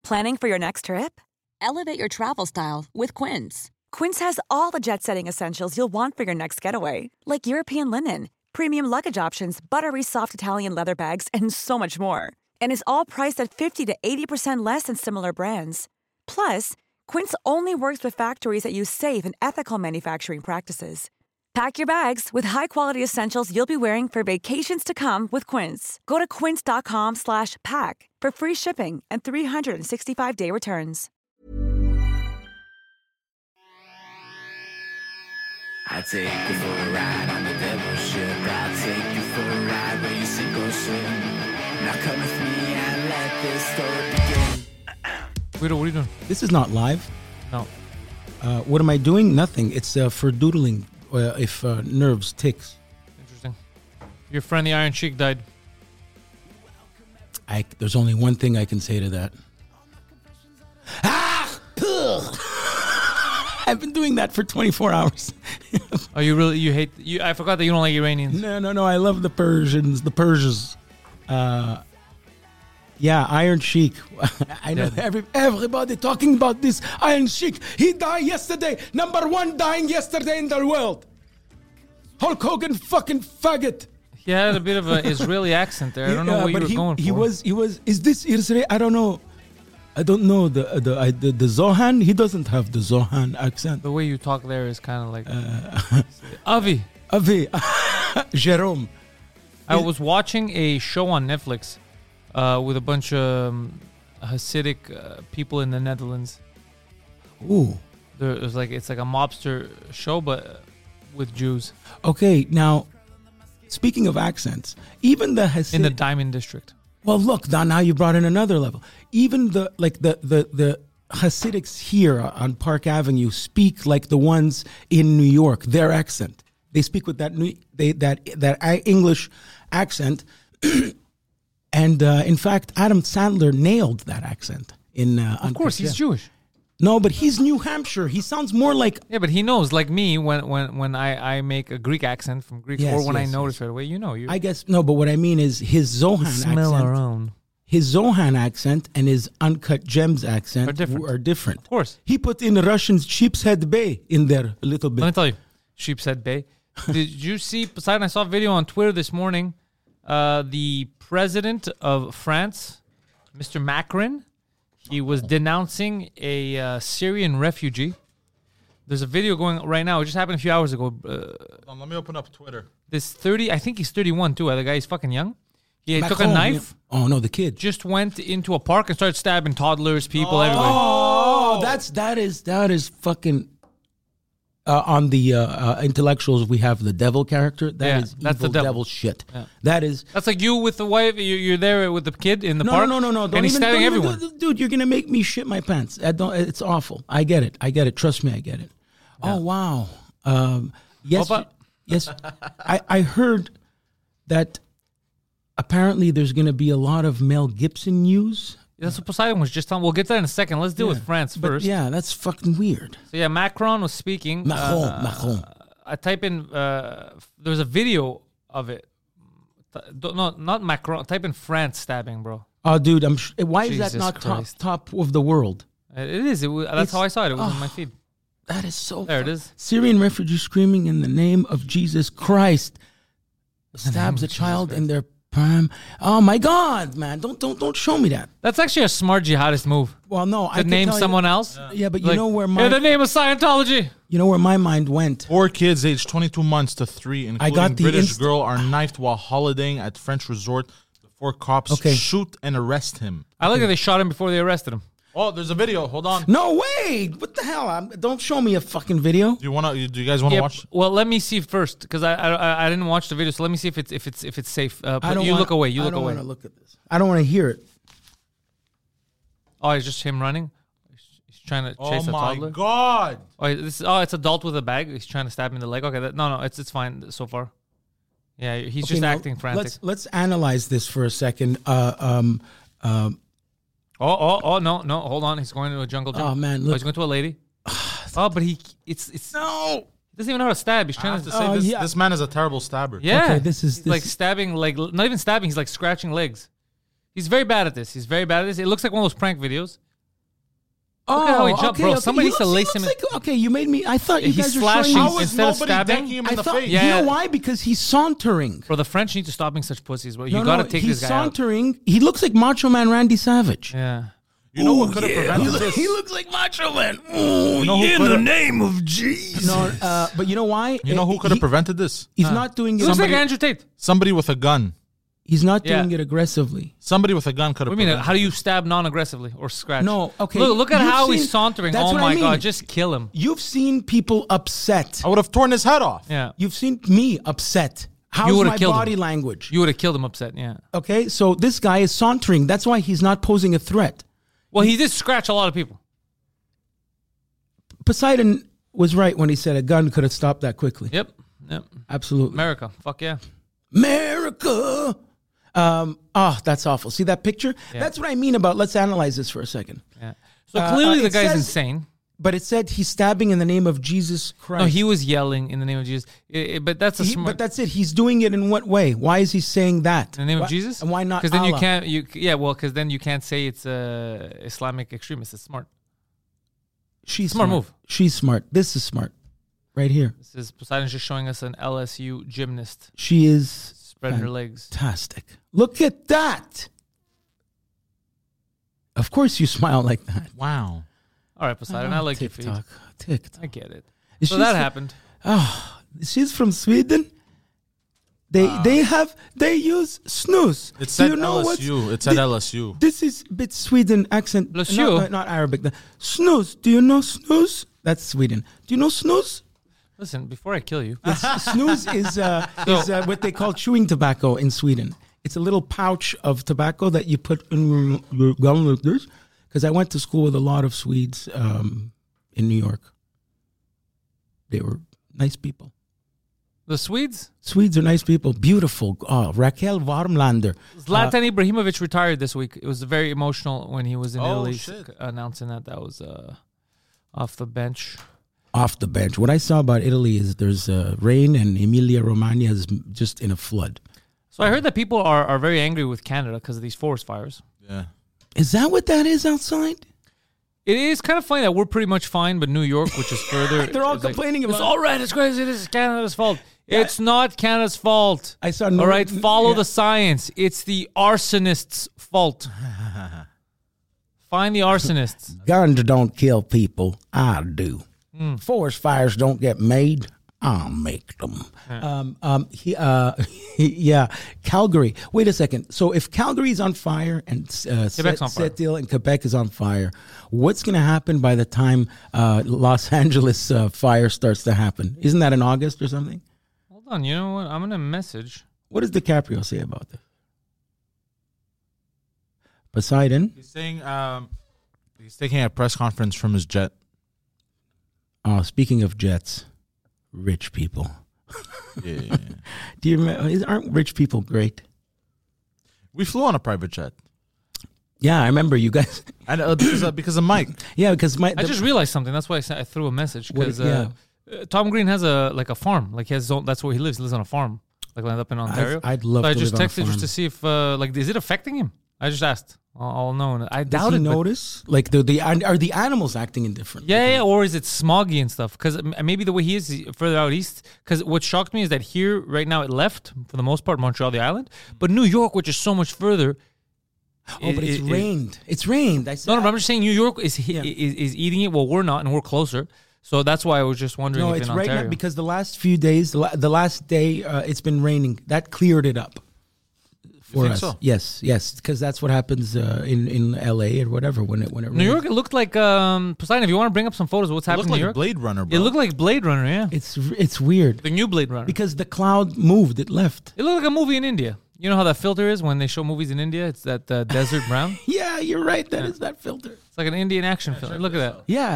Planning for your next trip? Elevate your travel style with Quince. Quince has all the jet-setting essentials you'll want for your next getaway, like European linen, premium luggage options, buttery soft Italian leather bags, and so much more. And is all priced at 50 to 80% less than similar brands. Plus, Quince only works with factories that use safe and ethical manufacturing practices. Pack your bags with high-quality essentials you'll be wearing for vacations to come with Quince. Go to quince.com/pack for free shipping and 365-day returns. I take you for a ride on the devil's ship. I'll take you for a ride where you sink or swim. Now come with me and let this story begin. Guido, what are you doing? This is not live. No. What am I doing? Nothing. It's for doodling if nerves ticks. Interesting. Your friend the Iron Sheik died. There's only one thing I can say to that. I've been doing that for 24 hours. Oh, you really? You hate? I forgot that you don't like Iranians. No. I love the Persians. The Persians. Yeah, Iron Sheik. I know everybody talking about this Iron Sheik. He died yesterday. Number one dying yesterday in the world. Hulk Hogan fucking faggot. He had a bit of an Israeli accent there. I don't know what you were going for. He was. Is this Israeli? I don't know. I don't know the Zohan. He doesn't have the Zohan accent. The way you talk there is kind of like Avi. Jerome. I was watching a show on Netflix with a bunch of Hasidic people in the Netherlands. Ooh. It's like a mobster show, but with Jews. Okay, now speaking of accents, even the Hasidic in the Diamond District. Well, look, now you brought in another level. Even the Hasidics here on Park Avenue speak like the ones in New York. Their accent, they speak with that English accent, and in fact, Adam Sandler nailed that accent. Of course, he's Jewish. No, but he's New Hampshire. He sounds more like... Yeah, but he knows, like me, when I make a Greek accent from Greek, or when I notice right away, I guess, no, but what I mean is his Zohan smell accent... our own. His Zohan accent and his Uncut Gems accent are different. Of course. He put in Russian Sheepshead Bay in there a little bit. Let me tell you, Sheepshead Bay. Did you see, Poseidon, I saw a video on Twitter this morning, the president of France, Mr. Macron, he was denouncing a Syrian refugee. There's a video going right now. It just happened a few hours ago. Let me open up Twitter. I think he's 31 too. The guy's fucking young. He took a knife. Oh no, the kid just went into a park and started stabbing toddlers, people, everywhere. Oh, that is fucking. On the intellectuals, we have the devil character. That's evil the devil shit. Yeah. That's like you with the wife. You're there with the kid in the park. No. And he's stabbing everyone. Dude, you're gonna make me shit my pants. It's awful. I get it. Trust me, I get it. Yeah. Oh wow. Yes. I heard that apparently there's gonna be a lot of Mel Gibson news. That's what Poseidon was just telling. We'll get there in a second. Let's deal with France first. Yeah, that's fucking weird. So yeah, Macron was speaking. Macron. I type in. There's a video of it. No, not Macron. Type in France stabbing, bro. Oh, dude, why Jesus is that not Christ. top of the world? It is. That's how I saw it. It was in my feed. That is so. There it is. Syrian refugee screaming in the name of Jesus Christ stabs a child in their prime. Oh my God, man! Don't show me that. That's actually a smart jihadist move. Well, no, I name someone else. Yeah, but you know where my the name of Scientology. You know where my mind went. 4 kids aged 22 months to 3, including British girl, are knifed while holidaying at French resort. The 4 cops shoot and arrest him. I like that they shot him before they arrested him. Oh, there's a video. Hold on. No way! What the hell? Don't show me a fucking video. Do you guys want to watch? Well, let me see first because I didn't watch the video. So let me see if it's safe. Look away. I don't want to look at this. I don't want to hear it. Oh, it's just him running. He's trying to chase a toddler. Oh my God! It's adult with a bag. He's trying to stab him in the leg. Okay, no, it's fine so far. Yeah, he's just acting frantic. Let's analyze this for a second. No, hold on. He's going to a jungle gym. Oh man, look. He's going to a lady. But it's no. He doesn't even know how to stab. He's trying to say this man is a terrible stabber. Yeah. Okay, this is like stabbing, like not even stabbing, he's like scratching legs. He's very bad at this. It looks like one of those prank videos. Look at how he jumped, bro. Somebody needs to He lace looks him. like, okay, you made me. I thought you He's guys were slashing showing. How is instead of nobody stabbing. decking him I in the thought. face? Yeah. You know why? Because he's sauntering. Bro, the French need to stop being such pussies, bro. You No, gotta no, take he's this guy out. sauntering. He looks like Macho Man Randy Savage. Yeah. You know what could have prevented this? He looks like Macho Man. Oh, You know who in could've- the name of Jesus. No, but you know why? You know who could have prevented this? He's not doing He it. looks like Andrew Tate. Somebody with a gun. He's not doing Yeah. it aggressively. Somebody with a gun could have. What do you mean? How do you stab non-aggressively or scratch? No, okay. Look at You've how seen- he's sauntering. that's Oh what my I mean. God, just kill him. You've seen people upset. I would have torn his head off. Yeah. You've seen me upset. How's would've my killed him. body language? You would have killed him upset, yeah. Okay, so this guy is sauntering. That's why he's not posing a threat. Well, he did scratch a lot of people. Poseidon was right when he said a gun could have stopped that quickly. Yep. Absolutely. America. Fuck yeah. America. That's awful. See that picture? Yeah. That's what I mean about, let's analyze this for a second. Yeah. So clearly the it guy's says- insane. But it said he's stabbing in the name of Jesus Christ. No, he was yelling in the name of Jesus. But that's a smart. But that's it. He's doing it in what way? Why is he saying that? In the name Why- of Jesus? And why not Because then you Allah? can't. Because then you can't say it's Islamic extremist. It's smart. She's Smart move. She's smart. This is smart. Right here. This is Poseidon's just showing us an LSU gymnast She is spreading her legs. fantastic. Look at that. Of course you smile like that. Wow. All right, Poseidon, I like your feet. TikTok. I get it. Is So she that from- happened. She's from Sweden. They use snus. It Do said you know what's- LSU. It said LSU. This is a bit Sweden accent. LSU? Not Arabic. Snus. Do you know snus? That's Sweden. Do you know snus? Listen, before I kill you, Snus is what they call chewing tobacco in Sweden. It's a little pouch of tobacco that you put in your gum like this. Because I went to school with a lot of Swedes in New York. They were nice people. the Swedes, Swedes are nice people. Beautiful. Oh, Raquel Warmlander. Zlatan Ibrahimovic retired this week. It was very emotional when he was in Italy shit. announcing that was off the bench. Off the bench. What I saw about Italy is there's rain and Emilia-Romagna is just in a flood. So I heard that people are very angry with Canada because of these forest fires. Yeah. Is that what that is outside? It is kind of funny that we're pretty much fine, but New York, which is further, They're all it's like, complaining it's about all right. It's crazy. This is Canada's fault. It's not Canada's fault. I saw all right, follow yeah. the science. It's the arsonists' fault. Find the arsonists. Guns don't kill people. I do. Forest fires don't get made. I'll make them. Yeah. Calgary. Wait a second. So if Calgary's on fire and Quebec's on fire. Sept-Îles and Quebec is on fire, what's going to happen by the time Los Angeles fire starts to happen? Isn't that in August or something? Hold on. You know what? I'm going to message. What does DiCaprio say about this? Poseidon. He's saying he's taking a press conference from his jet. Speaking of jets, rich people. Yeah. Do you remember? Aren't rich people great? We flew on a private jet. Yeah, I remember you guys. And because of Mike. Yeah, because I just realized something. That's why I threw a message because Tom Green has a farm. Like he has his own, that's where he lives. He lives on a farm, like up in Ontario. I'd love so to I just live on a texted farm. just to see if is it affecting him? I just asked. I'll know. And I Does doubt he it. but- notice? Like are the animals acting indifferent? Yeah, or is it smoggy and stuff? Because maybe the way he is further out east. Because what shocked me is that here right now it left for the most part Montreal, the island, but New York, which is so much further. Oh, but it's rained. It's rained. I said, No, but I'm just saying New York is eating it. Well, we're not, and we're closer. So that's why I was just wondering. No, if it's in right Ontario. now because the last few days, the last day, it's been raining. That cleared it up for think us. so? Yes, because that's what happens in LA or whatever when it New rains. York, it looked like Poseidon. If you want to bring up some photos of what's It happening looked in New like York, Blade Runner, bro. it looked like Blade Runner. Yeah, It's weird the new Blade Runner. because the cloud moved. It left. It looked like a movie in India. You know how that filter is when they show movies in India? It's that desert brown. Yeah, you're right. That is that filter. It's like an Indian action film. Look at that. Yeah,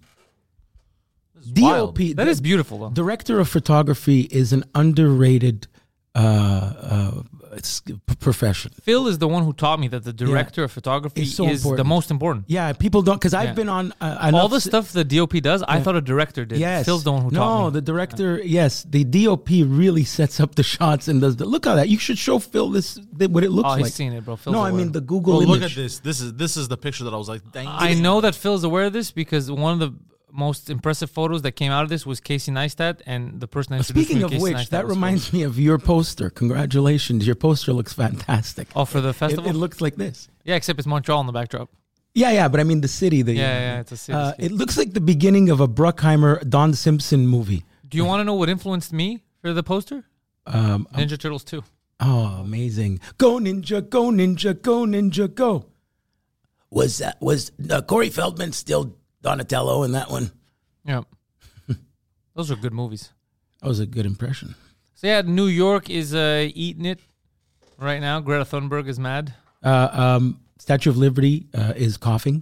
wild. DOP. That is beautiful, though. Director of photography is an underrated it's profession. Phil is the one who taught me that the director of photography is the most important. Yeah, people don't, because I've been on all the stuff the DOP does. I thought a director did. Yes. Phil's the one who taught me. No, the director. Yes, the DOP really sets up the shots and does the. Look at that. You should show Phil what it looks like. He's seen it, bro. Phil's no, aware. I mean the Google image. Look at this. This is the picture that I was like, dang. I know that Phil's aware of this because one of the most impressive photos that came out of this was Casey Neistat, and the person that introduced Speaking me of to Casey which, Neistat that was reminds me of your poster. Congratulations. Your poster looks fantastic. Oh, for the festival? It looks like this. Yeah, except it's Montreal in the backdrop. Yeah, but I mean the city. Yeah, it's a city. It looks like the beginning of a Bruckheimer, Don Simpson movie. Do you want to know what influenced me for the poster? Ninja Turtles 2. Oh, amazing. Go Ninja, go Ninja, go Ninja, go. Was Corey Feldman still Donatello in that one? Yeah. Those are good movies. That was a good impression. So yeah, New York is eating it right now. Greta Thunberg is mad. Statue of Liberty is coughing.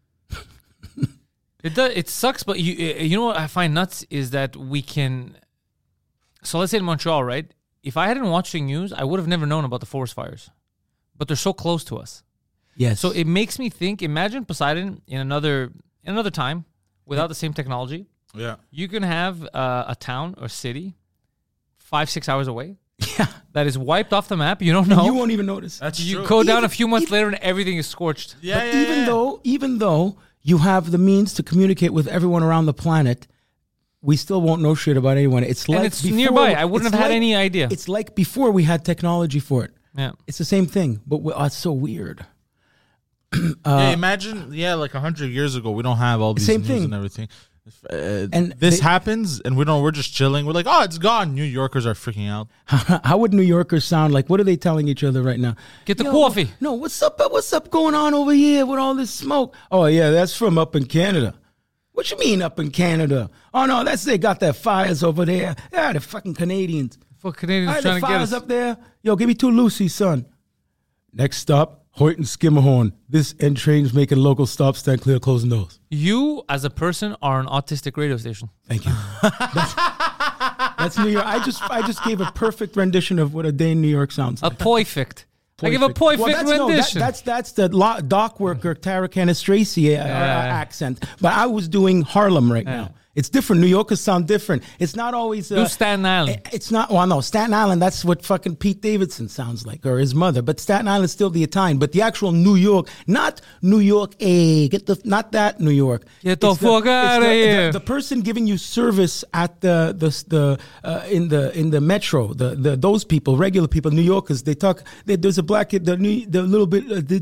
It sucks, but you know what I find nuts is that we can. So let's say in Montreal, right? If I hadn't watched the news, I would have never known about the forest fires. But they're so close to us. Yes. So it makes me think. Imagine Poseidon in another time without the same technology. Yeah. You can have a town or city 5-6 hours away. Yeah. That is wiped off the map. You don't know. And you won't even notice. That's you true. go down a few months later and everything is scorched. Yeah, But even though you have the means to communicate with everyone around the planet, we still won't know shit about anyone. It's like and it's before, nearby. I wouldn't have had any idea. It's like before we had technology for it. Yeah. It's the same thing, but it's so weird. Imagine, like 100 years ago, we don't have all these Same news thing. and everything. And this happens, and we're just chilling. We're like, oh, it's gone. New Yorkers are freaking out. How would New Yorkers sound like? What are they telling each other right now? Get the coffee. No, what's up going on over here with all this smoke? Oh, yeah, that's from up in Canada. What you mean up in Canada? Oh, no, they got their fires over there. Yeah, the fucking Canadians. For Canadians All trying right, to the get fires us. up there. Yo, give me 2 Lucy's, son. Next stop, Hoyt and Skimmerhorn. This end train's making local stops, stand clear, closing doors. You, as a person, are an autistic radio station. Thank you. That's New York. I just gave a perfect rendition of what a day in New York sounds like. A perfect. I give a perfect rendition. That's the dock worker Tara Cannis Tracy accent. But I was doing Harlem right now. It's different. New Yorkers sound different. It's not always. Do Staten Island. It's not. Well, no, Staten Island. That's what fucking Pete Davidson sounds like, or his mother. But Staten Island's still the Italian. But the actual New York, not New York. Not that New York. Get the fuck out of here. The person giving you service at in the metro. Those people, regular people, New Yorkers. They talk. There's a black kid. The little bit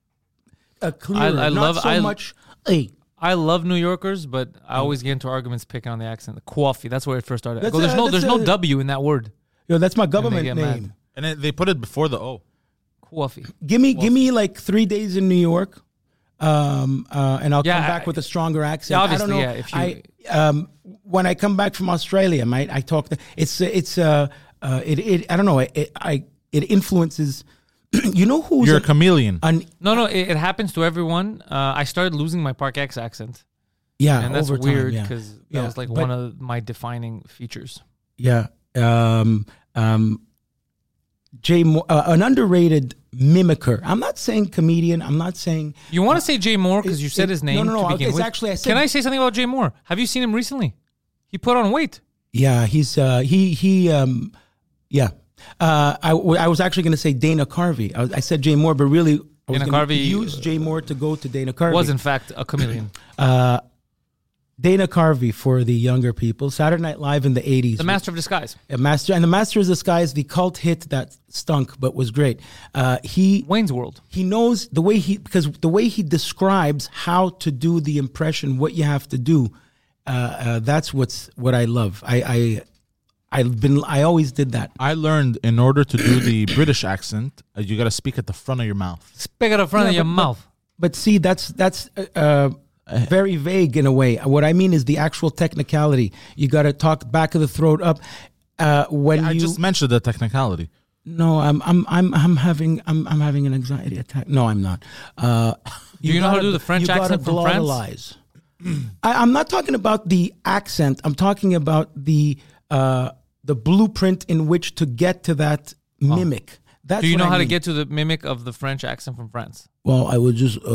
clearer. I love New Yorkers, but I always get into arguments picking on the accent. The coffee, that's where it first started. I go, there's no W in that word. Yo, that's my government name. Mad. And they put it before the O. Coffee. Give me like 3 days in New York, and I'll come back with a stronger accent. Yeah, obviously, I don't know. When I come back from Australia, mate, I talk. I don't know. It influences. You know who's You're a chameleon. No, it happens to everyone. I started losing my Park X accent. Yeah, and that's over weird time, because that was like one of my defining features. Yeah. Jay Moore, an underrated mimicker. I'm not saying comedian. I'm not saying... You want to say Jay Moore because you said his name No. to begin with. Actually, I said... Can I say something about Jay Moore? Have you seen him recently? He put on weight. Yeah, he's... Yeah. I was actually going to say Dana Carvey. I said Jay Moore, but really... Dana Carvey... Use Jay Moore to go to Dana Carvey. Was, in fact, a chameleon. Dana Carvey for the younger people. Saturday Night Live in the 80s. The Master of Disguise. The Master of Disguise, the cult hit that stunk but was great. Wayne's World. He knows the way he describes how to do the impression, what you have to do. That's what I love. I always did that. I learned in order to do the British accent, you got to speak at the front of your mouth. Speak at the front of your mouth. But see, that's very vague in a way. What I mean is the actual technicality. You got to talk back of the throat up. I just mentioned the technicality. No, I'm having an anxiety attack. No, I'm not. Do you know how to do the French accent from France? I'm not talking about the accent. I'm talking about the blueprint in which to get to that mimic. That's Do you what know I how to mean. get to the mimic of the French accent from France? Well, I would just.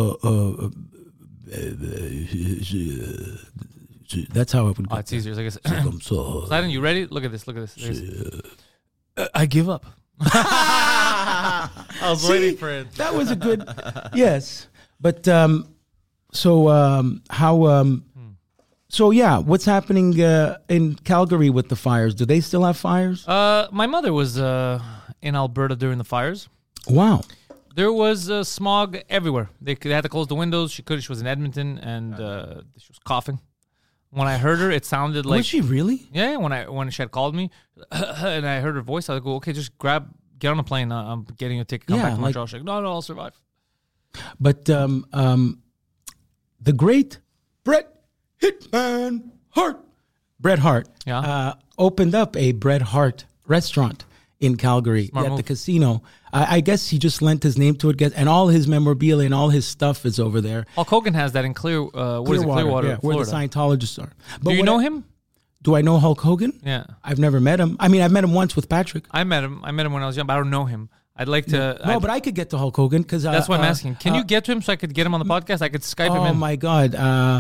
That's how I would go. Oh, it's easier. It's like I'm so. Sidon, you ready? Look at this. Look at this. I give up. I was waiting for it. That was a good. Yes, but so yeah, what's happening in Calgary with the fires? Do they still have fires? My mother was in Alberta during the fires. Wow. There was smog everywhere. They had to close the windows. She was in Edmonton, and she was coughing. When I heard her, it sounded like... Was she really? Yeah, when she had called me, and I heard her voice, I would go, okay, just get on a plane. I'm getting you a ticket. Come back to Montreal. She's like, no, I'll survive. But the great Bret Hart, opened up a Bret Hart restaurant in Calgary at the casino. I guess he just lent his name to it, and all his memorabilia and all his stuff is over there. Hulk Hogan has that in Clearwater, yeah, where the Florida. Scientologists are. But Do you know him? Do I know Hulk Hogan? Yeah. I've never met him. I mean, I've met him once with Patrick. I met him when I was young, but I don't know him. I'd like to... No, but I could get to Hulk Hogan because... that's why I'm asking. Can you get to him so I could get him on the podcast? I could Skype him in. Oh, my God.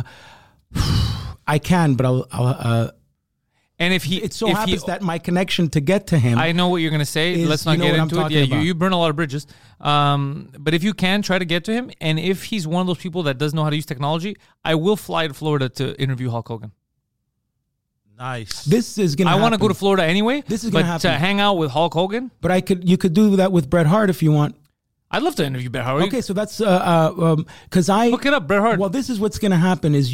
I can, but I'll and if he... It so happens that my connection to get to him... I know what you're going to say. Let's not get into it. Yeah, you burn a lot of bridges. But if you can, try to get to him. And if he's one of those people that doesn't know how to use technology, I will fly to Florida to interview Hulk Hogan. Nice. This is going to I want to go to Florida anyway. This is going to happen. But to hang out with Hulk Hogan... But you could do that with Bret Hart if you want. I'd love to interview Bret Hart. Okay, so that's... because I... Look it up, Bret Hart. Well, this is what's going to happen is,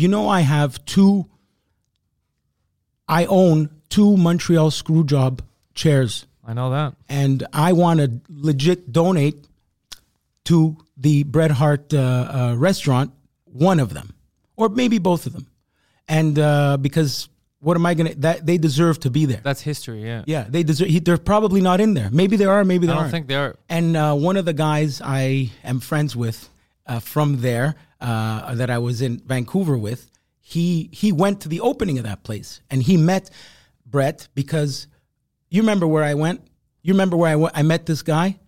I own 2 Montreal Screwjob chairs. I know that. And I want to legit donate to the Bret Hart restaurant, one of them. Or maybe both of them. And because what am I going to... They deserve to be there. That's history, yeah. Yeah, they deserve... They're probably not in there. Maybe they are, maybe they aren't. I don't think they are. And one of the guys I am friends with from there, that I was in Vancouver with, he went to the opening of that place. And he met Bret because... You remember where I went? You remember where I went? I met this guy.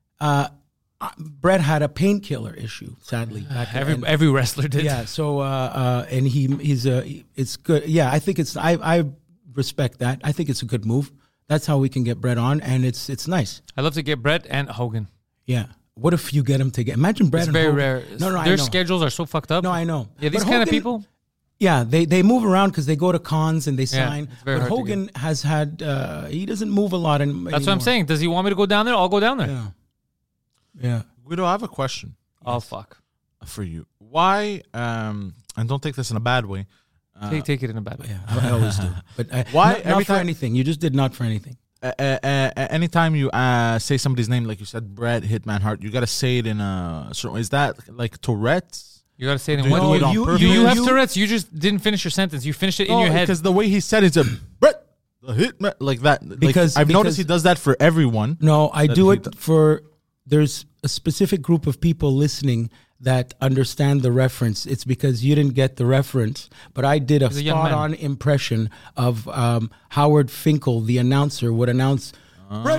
Bret had a painkiller issue, sadly. Every wrestler did. Yeah. So and it's good. Yeah, I think I respect that. I think it's a good move. That's how we can get Bret on, and it's nice. I'd love to get Bret and Hogan. Yeah. What if you get them together? Imagine Bret it's and very Hogan. rare. No, their schedules are so fucked up. No, I know. Yeah, these kind of people. Yeah, they move around because they go to cons and they sign. It's very but hard Hogan has had he doesn't move a lot. That's what I'm saying. Does he want me to go down there? I'll go down there. Yeah. Yeah. Guido, I have a question. Oh, fuck. For you. Why, and don't take this in a bad way. Take it in a bad way. Yeah, I always do. But why not for anything. You just did not for anything. Anytime you say somebody's name, like you said, Bret Hitman Hart, you got to say it in a certain... Is that like Tourette's? You got to say it in Do what? you You have Tourette's. You just didn't finish your sentence. You finished it in your head. Because the way he said it's a Bret the Hitman, like that. Because I've noticed he does that for everyone. No, I do it for... There's a specific group of people listening that understand the reference. It's because you didn't get the reference. But I did a spot-on impression of Howard Finkel, the announcer, would announce Bret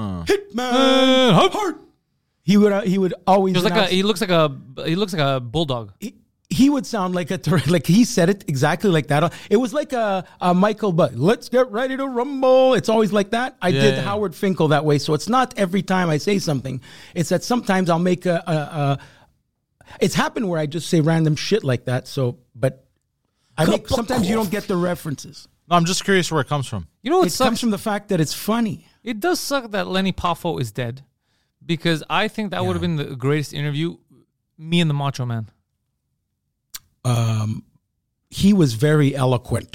Hitman Hart. He would always. He looks like a bulldog. He would sound like like he said it exactly like that. It was like a Michael Butt. Let's get ready to rumble. It's always like that. I did Howard Finkel that way. So it's not every time I say something. It's that sometimes I'll make it's happened where I just say random shit like that. So, but sometimes you don't get the references. No, I'm just curious where it comes from. You know what it comes from the fact that it's funny. It does suck that Lenny Poffo is dead, because I think that would have been the greatest interview. Me and the Macho Man. He was very eloquent.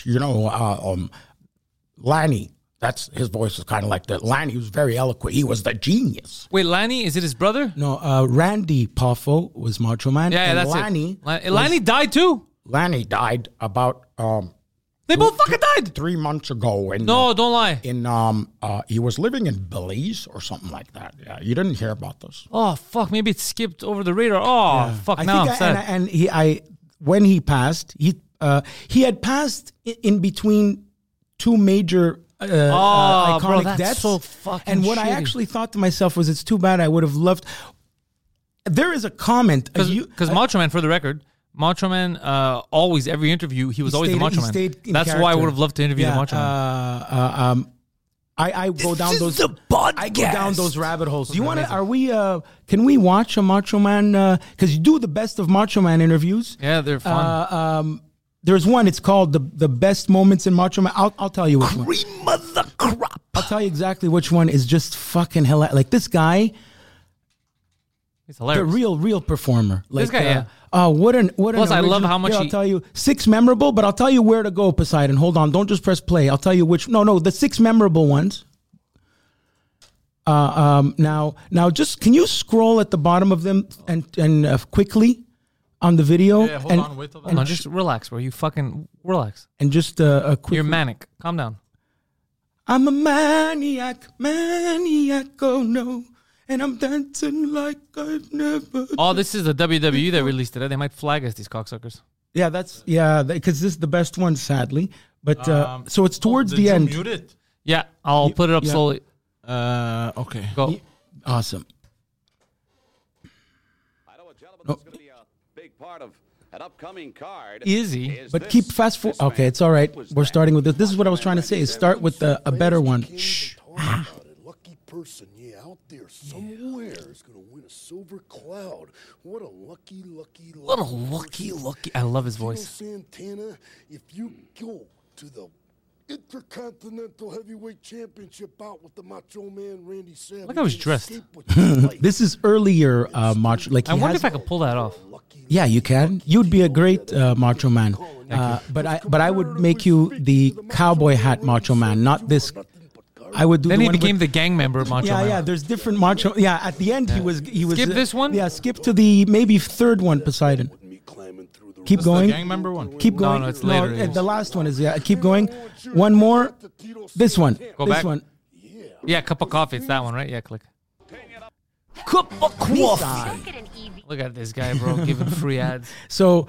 Lanny, that's his voice is kind of like that. Lanny was very eloquent. He was the genius. Wait, Lanny, is it his brother? No, Randy Poffo was Macho Man. Yeah, and that's Lanny it. Lanny died too. Lanny died about they both fucking died 3 months ago. No, don't lie. He was living in Belize or something like that. Yeah, you didn't hear about this. Oh fuck, maybe it skipped over the radar. Oh fuck, now I'm sad. When he passed, he had passed in between 2 major iconic bro, that's deaths. so fucking and what I shitty. actually thought to myself was, it's too bad. I would have loved. There is a comment Because Macho Man, for the record, Macho Man always every interview he was always the Macho Man. That's why I would have loved to interview the Macho Man. I go down those. I go down those rabbit holes. Do you want to? Are we? Can we watch a Macho Man? Because you do the best of Macho Man interviews. Yeah, they're fun. There's one. It's called the best moments in Macho Man. I'll tell you which one. Cream of the crop. I'll tell you exactly which one is just fucking hilarious. Like this guy, He's hilarious. the real performer. Like, This guy, yeah. What an Plus, I love original- how much Here, I'll he- tell you 6 memorable, but I'll tell you where to go, Poseidon. Hold on, don't just press play. I'll tell you which. No, the 6 memorable ones. Now, just can you scroll at the bottom of them and quickly on the video? Yeah, hold on, wait till that. Hold on, just relax, bro. You fucking relax. And just a quick. You're manic. Calm down. I'm a maniac, oh no, and I'm dancing like I've never. Oh, this is the WWE that released it. They might flag us, these cocksuckers. Yeah, because this is the best one, sadly. But so it's towards Did the you end. mute it? Yeah, I'll put it up yeah. slowly. Okay. Go. Awesome. I know a gentleman that's going to be a big part of an upcoming card. Easy. But keep fast forward. Okay, it's all right. We're starting with this. This is what I was trying to say. Is start with a better one. Shh. Lucky person, out there somewhere is going to win a silver cloud. What a lucky. What a lucky. I love his voice. Santana, if you go to the Intercontinental Heavyweight Championship bout with the Macho Man Randy Savage. Look how he's dressed. This is earlier Macho. Like I wonder if I could pull that off. Yeah, you can. You'd be a great Macho Man. But I would make you the cowboy hat Macho Man, not this. I would do. Then the he one became with, the gang member of Macho Man. Yeah. There's different Macho. Yeah, at the end he was. Skip this one? Yeah, skip to the maybe third one, Poseidon. Keep going. The gang member one. Keep going. No, it's later, yes. The last one is keep going. One more. This one. Go this back. one. Yeah, cup of coffee. It's that one, right? Yeah, click. Cup of coffee. Look at this guy, bro, giving free ads. So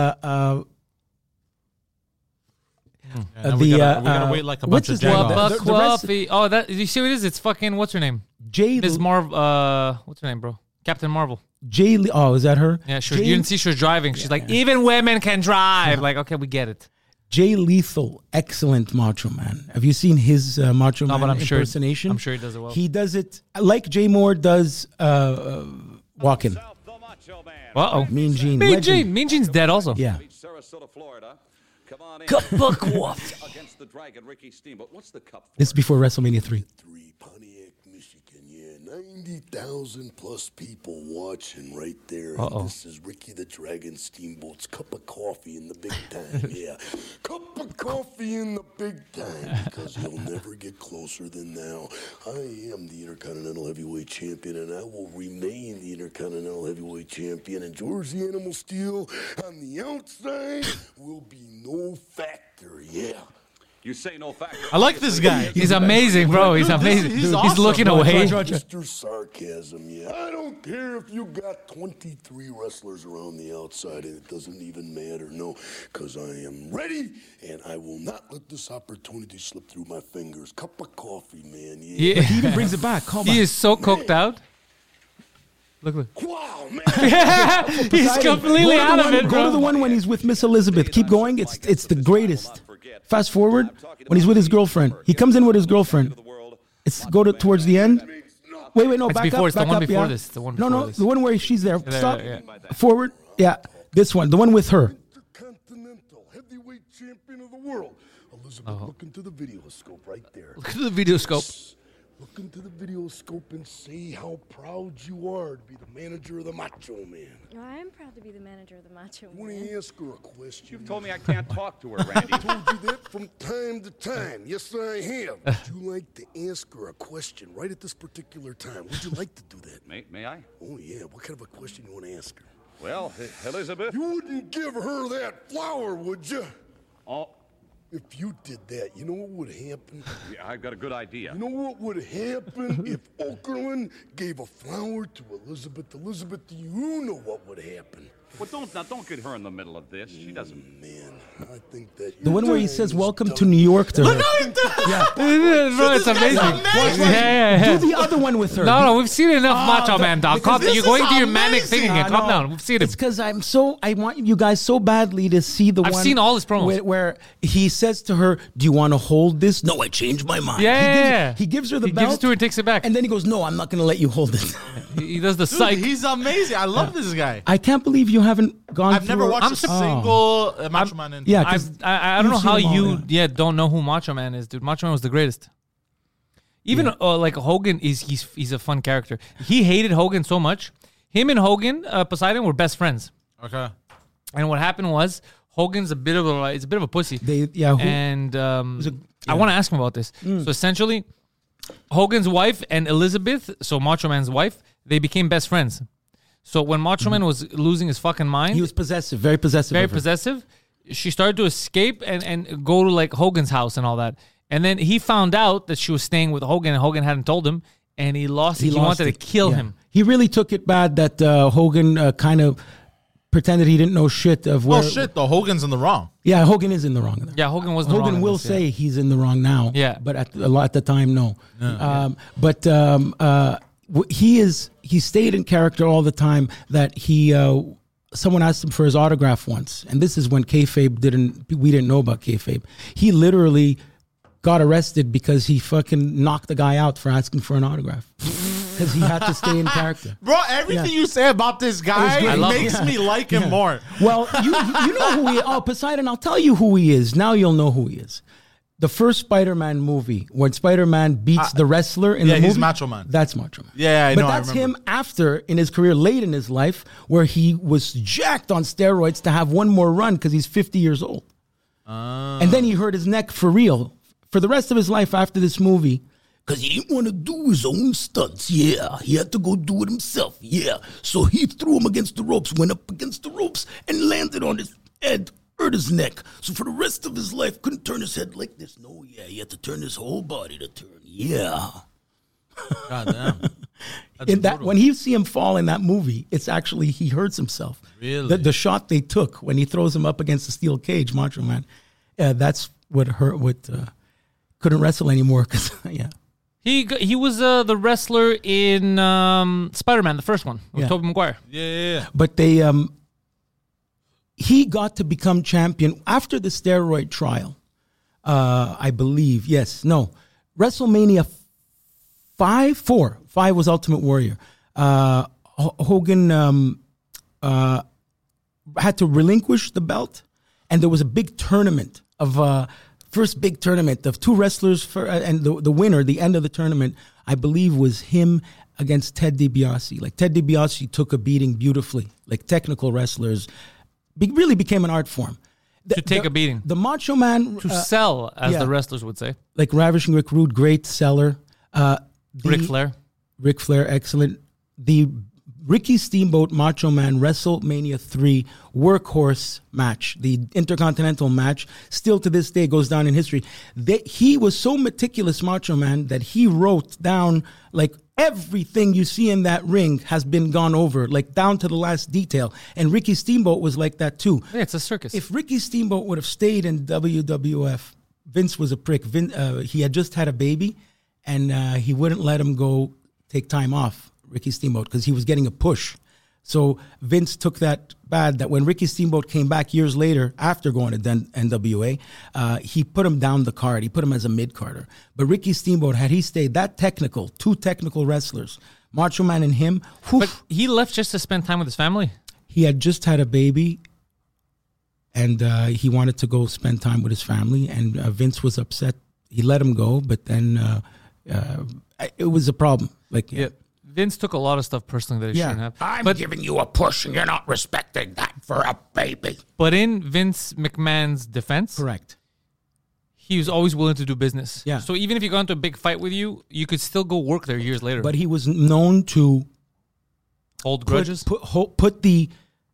We gotta wait like a bunch what's of his name? jagoffs. Cup of the rest- coffee. Oh, that you see what it is? It's fucking what's her name? Ms. Marvel. What's her name, bro? Captain Marvel. Oh, is that her? Yeah, sure. You didn't see she was driving. She's like, even women can drive. Like, okay, we get it. Jay Lethal, excellent Macho Man. Have you seen his Macho Man but I'm sure- impersonation? I'm sure he does it well. He does it like Jay Moore does Walken. Uh-oh. Mean Gene. Mean legend. Gene. Mean Gene's dead also. Yeah. Sarasota, Florida. Come on in. Cup of coffee. Against the Dragon, Ricky Steamboat. What's the cup for? This is before WrestleMania 3. Pontiac, Michigan. 90,000 plus people watching right there. Uh-oh. And this is Ricky the Dragon Steamboat's cup of coffee in the big time. Yeah, cup of coffee in the big time, because you'll never get closer than now. I am the Intercontinental Heavyweight Champion, and I will remain the Intercontinental Heavyweight Champion. And George the Animal Steel on the outside will be no factor. Yeah. You say no factor. I like this guy. He's amazing, bro. He's amazing. he's He's awesome. looking away. Mr. Sarcasm, yeah. I don't care if you got 23 wrestlers around the outside, and it doesn't even matter, no, because I am ready, and I will not let this opportunity slip through my fingers. Cup of coffee, man, yeah. Yeah. He even brings it back. Call back. He is so coked out. Look. Wow, man. He's completely out of it, Go bro. to the one when he's with Miss Elizabeth. Keep going. It's the greatest. Fast forward when he's with his girlfriend. He comes in with his girlfriend. It's towards the end. Wait, no, It's back before. up. It's the back one up, before yeah. this. The one No, before no, this. the one where she's there. Yeah, Stop. yeah. Forward. Yeah, this one. The one with her. Intercontinental Heavyweight Champion of the world. Elizabeth, look into the video scope right there. Look at the video scope. Look into the video scope and say how proud you are to be the manager of the Macho Man. Well, I am proud to be the manager of the Macho I want Man. to ask her a question. You've told me I can't talk to her, Randy. I told you that from time to time. Yes, I have. Would you like to ask her a question right at this particular time? Would you like to do that? May I? Oh, yeah. What kind of a question you want to ask her? Well, Elizabeth. You wouldn't give her that flower, would you? Oh, If you did that, you know what would happen? yeah, I've got a good idea. You know what would happen if Okerlund gave a flower to Elizabeth? Elizabeth, do you know what would happen? Well, don't get her in the middle of this. She doesn't. Man, I think that The one where he says "Welcome to New York" to her. Bro, it's amazing. Do the other one with her. No, we've seen enough Macho Man, dog. You're going through your manic thing again. Calm down. We've seen it. It's because I want you guys so badly to see the one. I've seen all his promos. Where he says to her, "Do you want to hold this?" No, I changed my mind. He gives her the belt. He gives it to her and takes it back. And then he goes, "No, I'm not going to let you hold it." He does the psych. He's amazing. I love this guy. I can't believe you haven't gone I've never watched a single Macho Man interview. Yeah, I don't know how you don't know who Macho Man is, dude. Macho Man was the greatest. Even like Hogan he's a fun character. He hated Hogan so much. Him and Hogan, Poseidon, were best friends. Okay. And what happened was Hogan's a bit of a pussy. I want to ask him about this. So essentially, Hogan's wife and Elizabeth, so Macho Man's wife, they became best friends. So when Macho Man was losing his fucking mind, he was possessive, very possessive. Very possessive. She started to escape and go to like Hogan's house and all that. And then he found out that she was staying with Hogan and Hogan hadn't told him, and he lost it. He wanted to kill him. He really took it bad that Hogan kind of pretended he didn't know shit of where. Well, shit, though. Hogan's in the wrong. Yeah, Hogan is in the wrong. Yeah, Hogan was in the wrong. Hogan will say he's in the wrong now. Yeah. But at the time, no. He stayed in character all the time that someone asked him for his autograph once. And this is when kayfabe we didn't know about kayfabe. He literally got arrested because he fucking knocked the guy out for asking for an autograph. Because he had to stay in character. Bro, everything you say about this guy makes me like him more. Well, you know who he is. Oh, Poseidon, I'll tell you who he is. Now you'll know who he is. The first Spider-Man movie, when Spider-Man beats the wrestler in the movie. Yeah, he's Macho Man. That's Macho Man. Yeah, I know. But that's him after, in his career, late in his life, where he was jacked on steroids to have one more run because he's 50 years old. And then he hurt his neck for real. For the rest of his life after this movie, because he didn't want to do his own stunts. Yeah, he had to go do it himself. Yeah, so he threw him against the ropes, went up against the ropes, and landed on his head, hurt his neck. So for the rest of his life, couldn't turn his head like this. No, yeah, he had to turn his whole body to turn. Yeah. God damn. When you see him fall in that movie, it's actually, he hurts himself. Really? The shot they took when he throws him up against the steel cage, Macho Man, that's what hurt, couldn't wrestle anymore because, yeah. He was the wrestler in Spider-Man, the first one, with Tobey Maguire. Yeah. But he got to become champion after the steroid trial, I believe. Yes, no. WrestleMania 5 was Ultimate Warrior. Hogan had to relinquish the belt, and there was a big tournament first big tournament of two wrestlers, and the winner, the end of the tournament, I believe was him against Ted DiBiase. Like, Ted DiBiase took a beating beautifully. Like, technical wrestlers really became an art form. To take a beating. The Macho Man. To sell, as the wrestlers would say. Like Ravishing Rick Rude, great seller. Ric Flair, excellent. The Ricky Steamboat Macho Man WrestleMania 3 workhorse match, the Intercontinental match, still to this day goes down in history. He was so meticulous, Macho Man, that he wrote down, like, everything you see in that ring has been gone over, like, down to the last detail. And Ricky Steamboat was like that too. Yeah, it's a circus. If Ricky Steamboat would have stayed in WWF, Vince was a prick. He had just had a baby, and he wouldn't let him go take time off, Ricky Steamboat, because he was getting a push. So Vince took that bad that when Ricky Steamboat came back years later after going to NWA, he put him down the card. He put him as a mid-carder. But Ricky Steamboat, had he stayed that technical, two technical wrestlers, Macho Man and him. But he left just to spend time with his family? He had just had a baby, and he wanted to go spend time with his family, and Vince was upset. He let him go, but then it was a problem. Yeah. Vince took a lot of stuff personally that he shouldn't have. I'm giving you a push and you're not respecting that for a baby. But in Vince McMahon's defense, correct, he was always willing to do business. Yeah. So even if he got into a big fight with you, you could still go work there years later. But he was known to hold grudges. Put the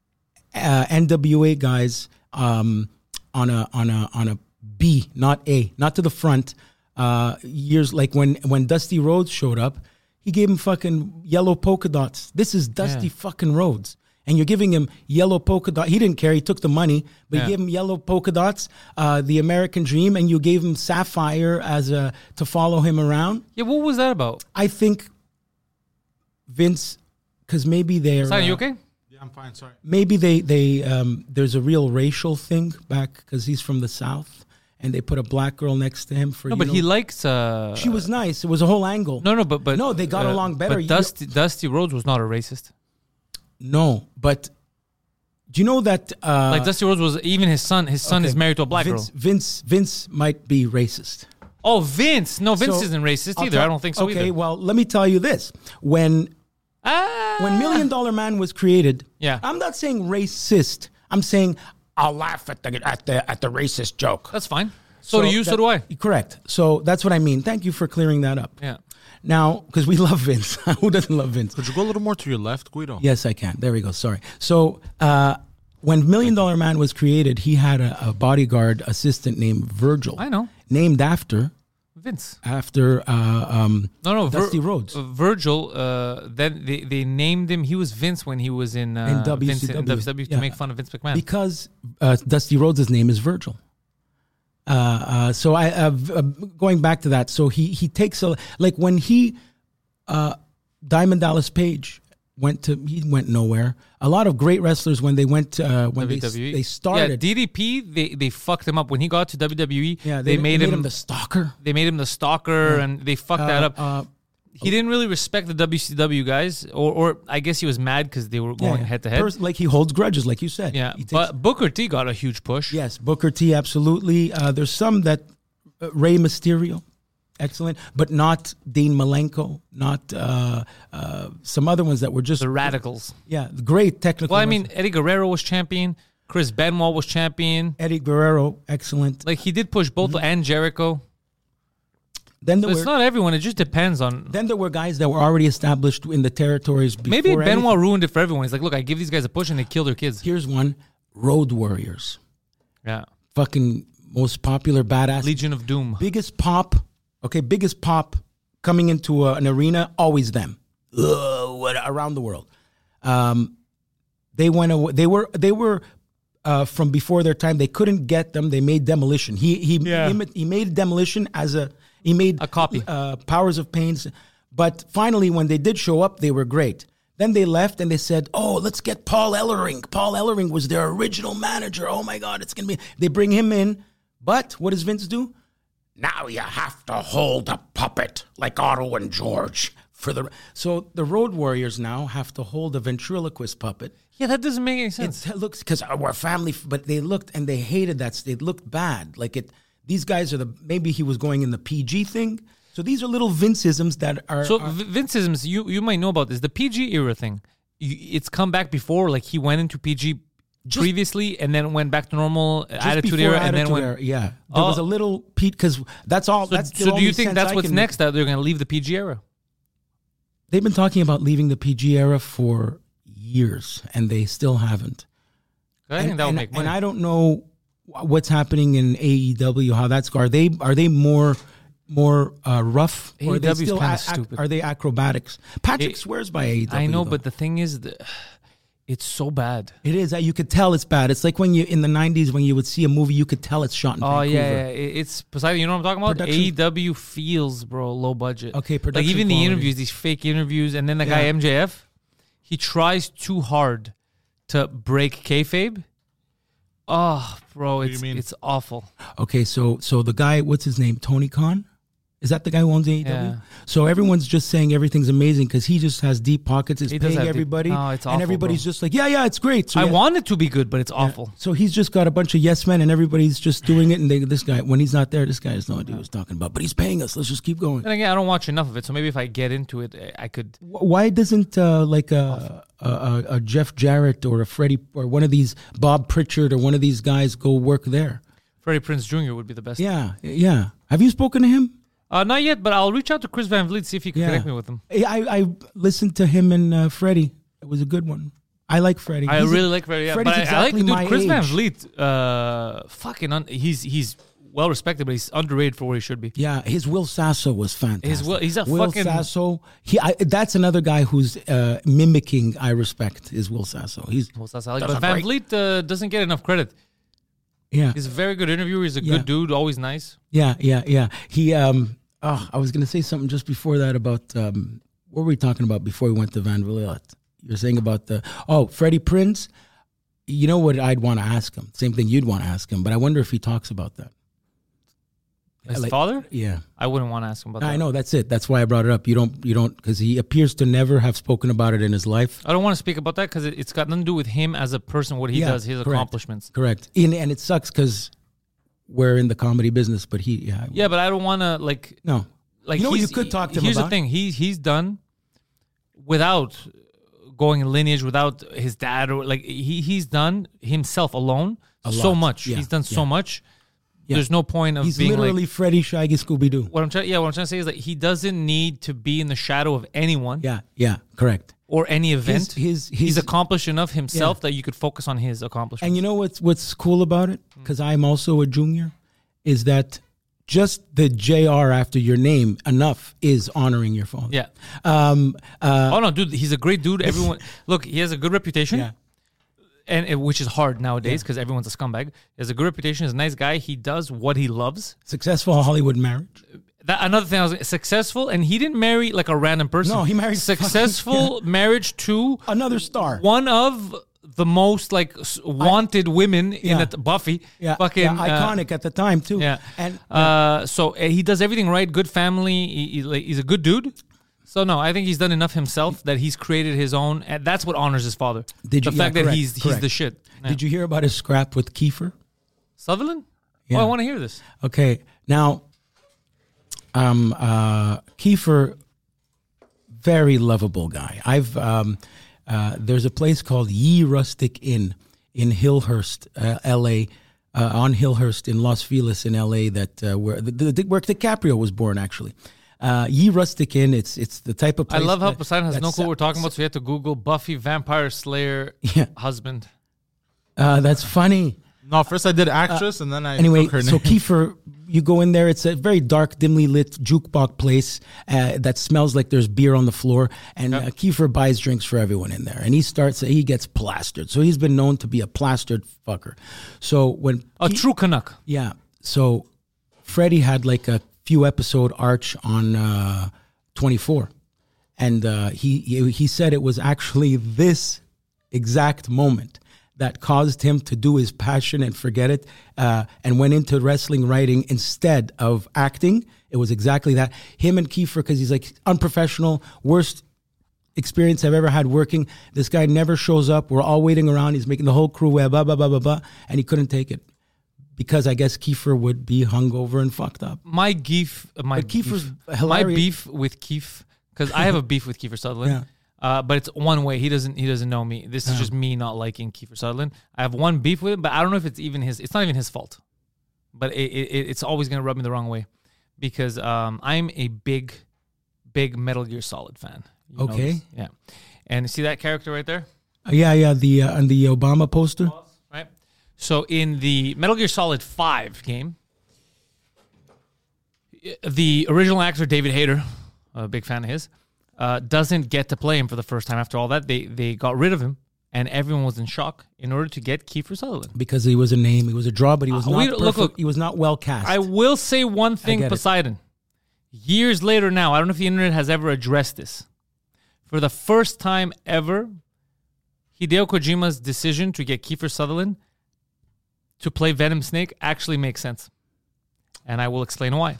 NWA guys on a B, not A, not to the front. Years like when Dusty Rhodes showed up, he gave him fucking yellow polka dots. This is Dusty fucking Rhodes. And you're giving him yellow polka dot. He didn't care. He took the money, but you gave him yellow polka dots, the American dream, and you gave him sapphire to follow him around. Yeah, what was that about? I think Vince, because maybe they're. Are you okay? Yeah, I'm fine. Sorry. Maybe they there's a real racial thing back because he's from the South, and they put a black girl next to him for. No, but he likes. She was nice. It was a whole angle. But no, they got along better. But Dusty Rhodes was not a racist. No, but do you know that like Dusty Rhodes was even his son is married to a black girl. Vince might be racist. Oh, Vince. No, Vince isn't racist either. I don't think so either. Okay, well, let me tell you this. When $1 Million Man was created, I'm not saying racist. I'm saying I'll laugh at the racist joke. That's fine. So do I. Correct. So that's what I mean. Thank you for clearing that up. Yeah. Now, because we love Vince. Who doesn't love Vince? Could you go a little more to your left, Guido? Yes, I can. There we go. Sorry. So when $1 Million Man was created, he had a bodyguard assistant named Virgil. I know. Named after... Vince. After Dusty Rhodes. Virgil, then they named him. He was Vince when he was in WCW to make fun of Vince McMahon. Because Dusty Rhodes' name is Virgil. So I going back to that. So he takes like when Diamond Dallas Page went nowhere. A lot of great wrestlers when they went when WWE. They started DDP they fucked him up when he got to WWE. Yeah, they made him the stalker. They made him the stalker, and they fucked that up. He didn't really respect the WCW guys, or I guess he was mad because they were going head to head. Like he holds grudges, like you said. Yeah, but Booker T got a huge push. Yes, Booker T, absolutely. There's some that Rey Mysterio, excellent, but not Dean Malenko, not some other ones that were just the Radicals. Yeah, great technical. Well, I mean, Eddie Guerrero was champion. Chris Benoit was champion. Eddie Guerrero, excellent. Like he did push both and Jericho. Then it's not everyone. It just depends on. Then there were guys that were already established in the territories before. Maybe Benoit ruined it for everyone. He's like, look, I give these guys a push and they kill their kids. Here's one: Road Warriors. Yeah. Fucking most popular badass. Legion of Doom. Biggest pop. Okay, biggest pop coming into an arena. Always them. Around the world. They went away. They were. From before their time, they couldn't get them. They made Demolition. He made Demolition he made a copy. Powers of Pain, but finally, when they did show up, they were great. Then they left and they said, "Oh, let's get Paul Ellering." Paul Ellering was their original manager. Oh my God, it's gonna be. They bring him in, but what does Vince do? Now you have to hold a puppet like Otto and George. So the Road Warriors now have to hold a ventriloquist puppet. Yeah, that doesn't make any sense. It looks because we're family, but they looked and they hated that. They looked bad. Like it. These guys are maybe he was going in the PG thing. So these are little Vinceisms that are. So Vinceisms, you might know about this. The PG era thing, it's come back before. Like he went into PG previously and then went back to normal Attitude Era, and then went. Yeah, there was a little Pete because that's all. So do you think that's what's next? That they're going to leave the PG era? They've been talking about leaving the PG era for years, and they still haven't. I think that would make money. And I don't know what's happening in AEW. How that's are they more rough? AEW is kind of stupid. Are they acrobatics? Patrick swears by AEW. I know, but the thing is, it's so bad. It is. You could tell it's bad. It's like when you in the 90s when you would see a movie, you could tell it's shot in Vancouver. Yeah. It's Poseidon. You know what I'm talking about? AEW feels, bro, low budget. Okay, production like even quality. the interviews, these fake interviews, and then the guy MJF, he tries too hard to break kayfabe. Oh, bro, it's awful. Okay, so the guy, what's his name? Tony Khan? Is that the guy who owns AEW? Yeah. So everyone's just saying everything's amazing because he just has deep pockets. He's paying everybody. No, it's awful, and everybody's just like, yeah, it's great. So I want it to be good, but it's awful. So he's just got a bunch of yes men and everybody's just doing it. And this guy, when he's not there, this guy has no idea what he's talking about. But he's paying us. Let's just keep going. And again, I don't watch enough of it. So maybe if I get into it, I could. Why doesn't a Jeff Jarrett or a Freddie or one of these Bob Pritchard or one of these guys go work there? Freddie Prinze Jr. would be the best. Yeah. Have you spoken to him? Not yet, but I'll reach out to Chris Van Vliet, see if he can connect me with him. I listened to him and Freddie. It was a good one. I like Freddie. I really like Freddie. Yeah. Freddie's but exactly I like my Chris age. Van Vliet. He's well respected, but he's underrated for where he should be. Yeah, his Will Sasso was fantastic. He's a Will fucking Sasso. That's another guy who's mimicking. I respect is Will Sasso. But Van Vliet doesn't get enough credit. Yeah, he's a very good interviewer. He's a good dude, always nice. Yeah. He. I was gonna say something just before that about what were we talking about before we went to Van Vliet? You're saying about Freddie Prinze. You know what I'd want to ask him? Same thing you'd want to ask him, but I wonder if he talks about that. His father? Yeah. I wouldn't want to ask him about that. I know, that's it. That's why I brought it up. You don't, because he appears to never have spoken about it in his life. I don't want to speak about that because it's got nothing to do with him as a person, what he does, his accomplishments. Correct. And it sucks because we're in the comedy business, but Yeah, but I don't want to, No. Like, you know what you could talk to him about? Here's the thing. He's done without going in lineage, without his dad, or he's done himself alone so much. Yeah. He's done so much. Yeah. There's no point of he's being literally Freddie Shaggy Scooby-Doo. What I'm trying to say is that he doesn't need to be in the shadow of anyone. Yeah, correct. Or any event. He's accomplished enough himself that you could focus on his accomplishments. And you know what's cool about it? Because I'm also a junior, is that just the JR after your name enough is honoring your father. Yeah. Oh no, dude, he's a great dude. Everyone, look, he has a good reputation. Yeah. And which is hard nowadays because everyone's a scumbag. He has a good reputation. He's a nice guy. He does what he loves. Successful Hollywood marriage. Another thing, I was successful, and he didn't marry like a random person. No, he married successful marriage to another star. One of the most wanted women in Buffy. Yeah, fucking iconic at the time too. Yeah, and so he does everything right. Good family. He's a good dude. So no, I think he's done enough himself that he's created his own, and that's what honors his father. The fact that he's the shit. Yeah. Did you hear about his scrap with Kiefer Sutherland? Yeah. Oh, I want to hear this. Okay, now, Kiefer, very lovable guy. There's a place called Ye Rustic Inn in Hillhurst, L.A. On Hillhurst in Los Feliz in L.A. that where DiCaprio was born actually. Ye Rustic Inn, it's the type of place. I love how Poseidon has no clue what we're talking about, so you have to Google Buffy Vampire Slayer husband. That's funny. No, first I did actress, and then I anyway. Took her name. So Kiefer, you go in there. It's a very dark, dimly lit jukebox place that smells like there's beer on the floor. And Kiefer buys drinks for everyone in there, and he gets plastered. So he's been known to be a plastered fucker. So when a true Canuck, So Freddie had like a few episode arch on 24, and he said it was actually this exact moment that caused him to do his passion and forget it, and went into wrestling writing instead of acting. It was exactly that. Him and Kiefer, because he's like unprofessional, worst experience I've ever had working. This guy never shows up. We're all waiting around. He's making the whole crew blah blah blah blah blah, and he couldn't take it. Because I guess Kiefer would be hungover and fucked up. My beef with Keith, because I have a beef with Kiefer Sutherland. But it's one way. He doesn't know me. This is just me not liking Kiefer Sutherland. I have one beef with him, but I don't know if it's even his. It's not even his fault. But it's always gonna rub me the wrong way, because I'm a big Metal Gear Solid fan. Okay. Yeah. And see that character right there? Yeah. The on the Obama poster. Right. So in the Metal Gear Solid 5 game, the original actor David Hayter, a big fan of his, doesn't get to play him for the first time. After all that, they got rid of him, and everyone was in shock in order to get Kiefer Sutherland. Because he was a name, he was a draw, but he was not perfect. Look, he was not well cast. I will say one thing, Poseidon. Years later now, I don't know if the internet has ever addressed this. For the first time ever, Hideo Kojima's decision to get Kiefer Sutherland to play Venom Snake actually makes sense. And I will explain why.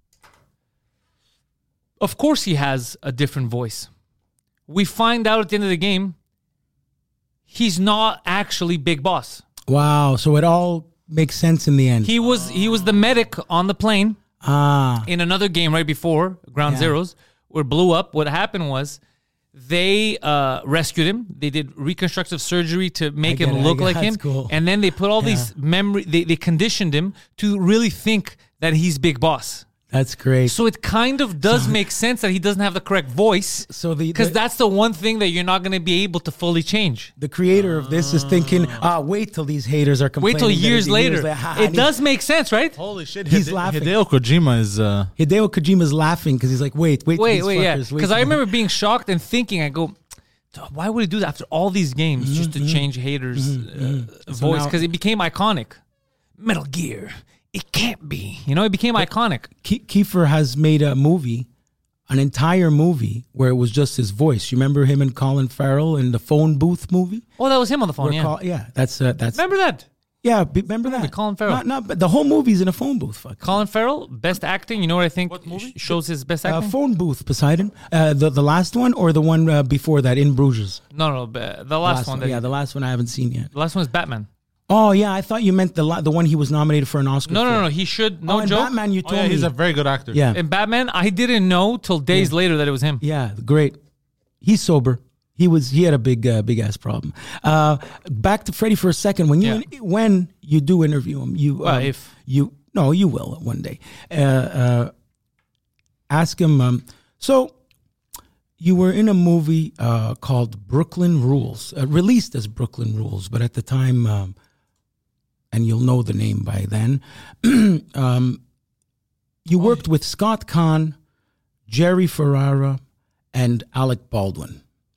Of course he has a different voice. We find out at the end of the game, he's not actually Big Boss. Wow, so it all makes sense in the end. He was the medic on the plane in another game right before, Ground Zeroes, where it blew up. What happened was they rescued him. They did reconstructive surgery to make him look like him. Cool. And then they put all these memory, they conditioned him to really think that he's Big Boss. That's great. So it kind of does make sense that he doesn't have the correct voice. So because that's the one thing that you're not going to be able to fully change. The creator of this is thinking, wait till these haters are complaining. Wait till years later. It does make sense, right? Holy shit. He's laughing. Hideo Kojima is... Hideo Kojima's laughing because he's like, wait, yeah. Because I remember being shocked and thinking, I go, why would he do that after all these games just to change haters' voice? Because it became iconic. Metal Gear. It can't be. It became iconic. Kiefer has made a movie, an entire movie, where it was just his voice. You remember him and Colin Farrell in the phone booth movie? Oh, that was him on the phone, That's remember that? Yeah, remember that? Colin Farrell. But the whole movie's in a phone booth. Fuck. Colin Farrell, best acting. You know what I think shows his best acting? Phone booth, Poseidon. The last one or the one before that, In Bruges? No, the last one. The last one I haven't seen yet. The last one is Batman. Oh, yeah, I thought you meant the one he was nominated for an Oscar for. No, he should. No joke. Batman, you told me. He's a very good actor. Yeah. In Batman, I didn't know till days later that it was him. Yeah, great. He's sober. He had a big ass problem. Back to Freddie for a second. When you do interview him, you will one day. Ask him. So you were in a movie called Brooklyn Rules, released as Brooklyn Rules, but at the time, and you'll know the name by then. You worked with Scott Kahn, Jerry Ferrara, and Alec Baldwin.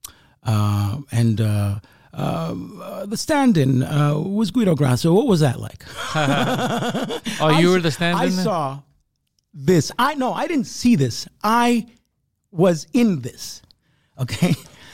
The stand-in was Guido Grasso. What was that like? You were the stand-in? I saw this. I didn't see this. I was in this. Okay?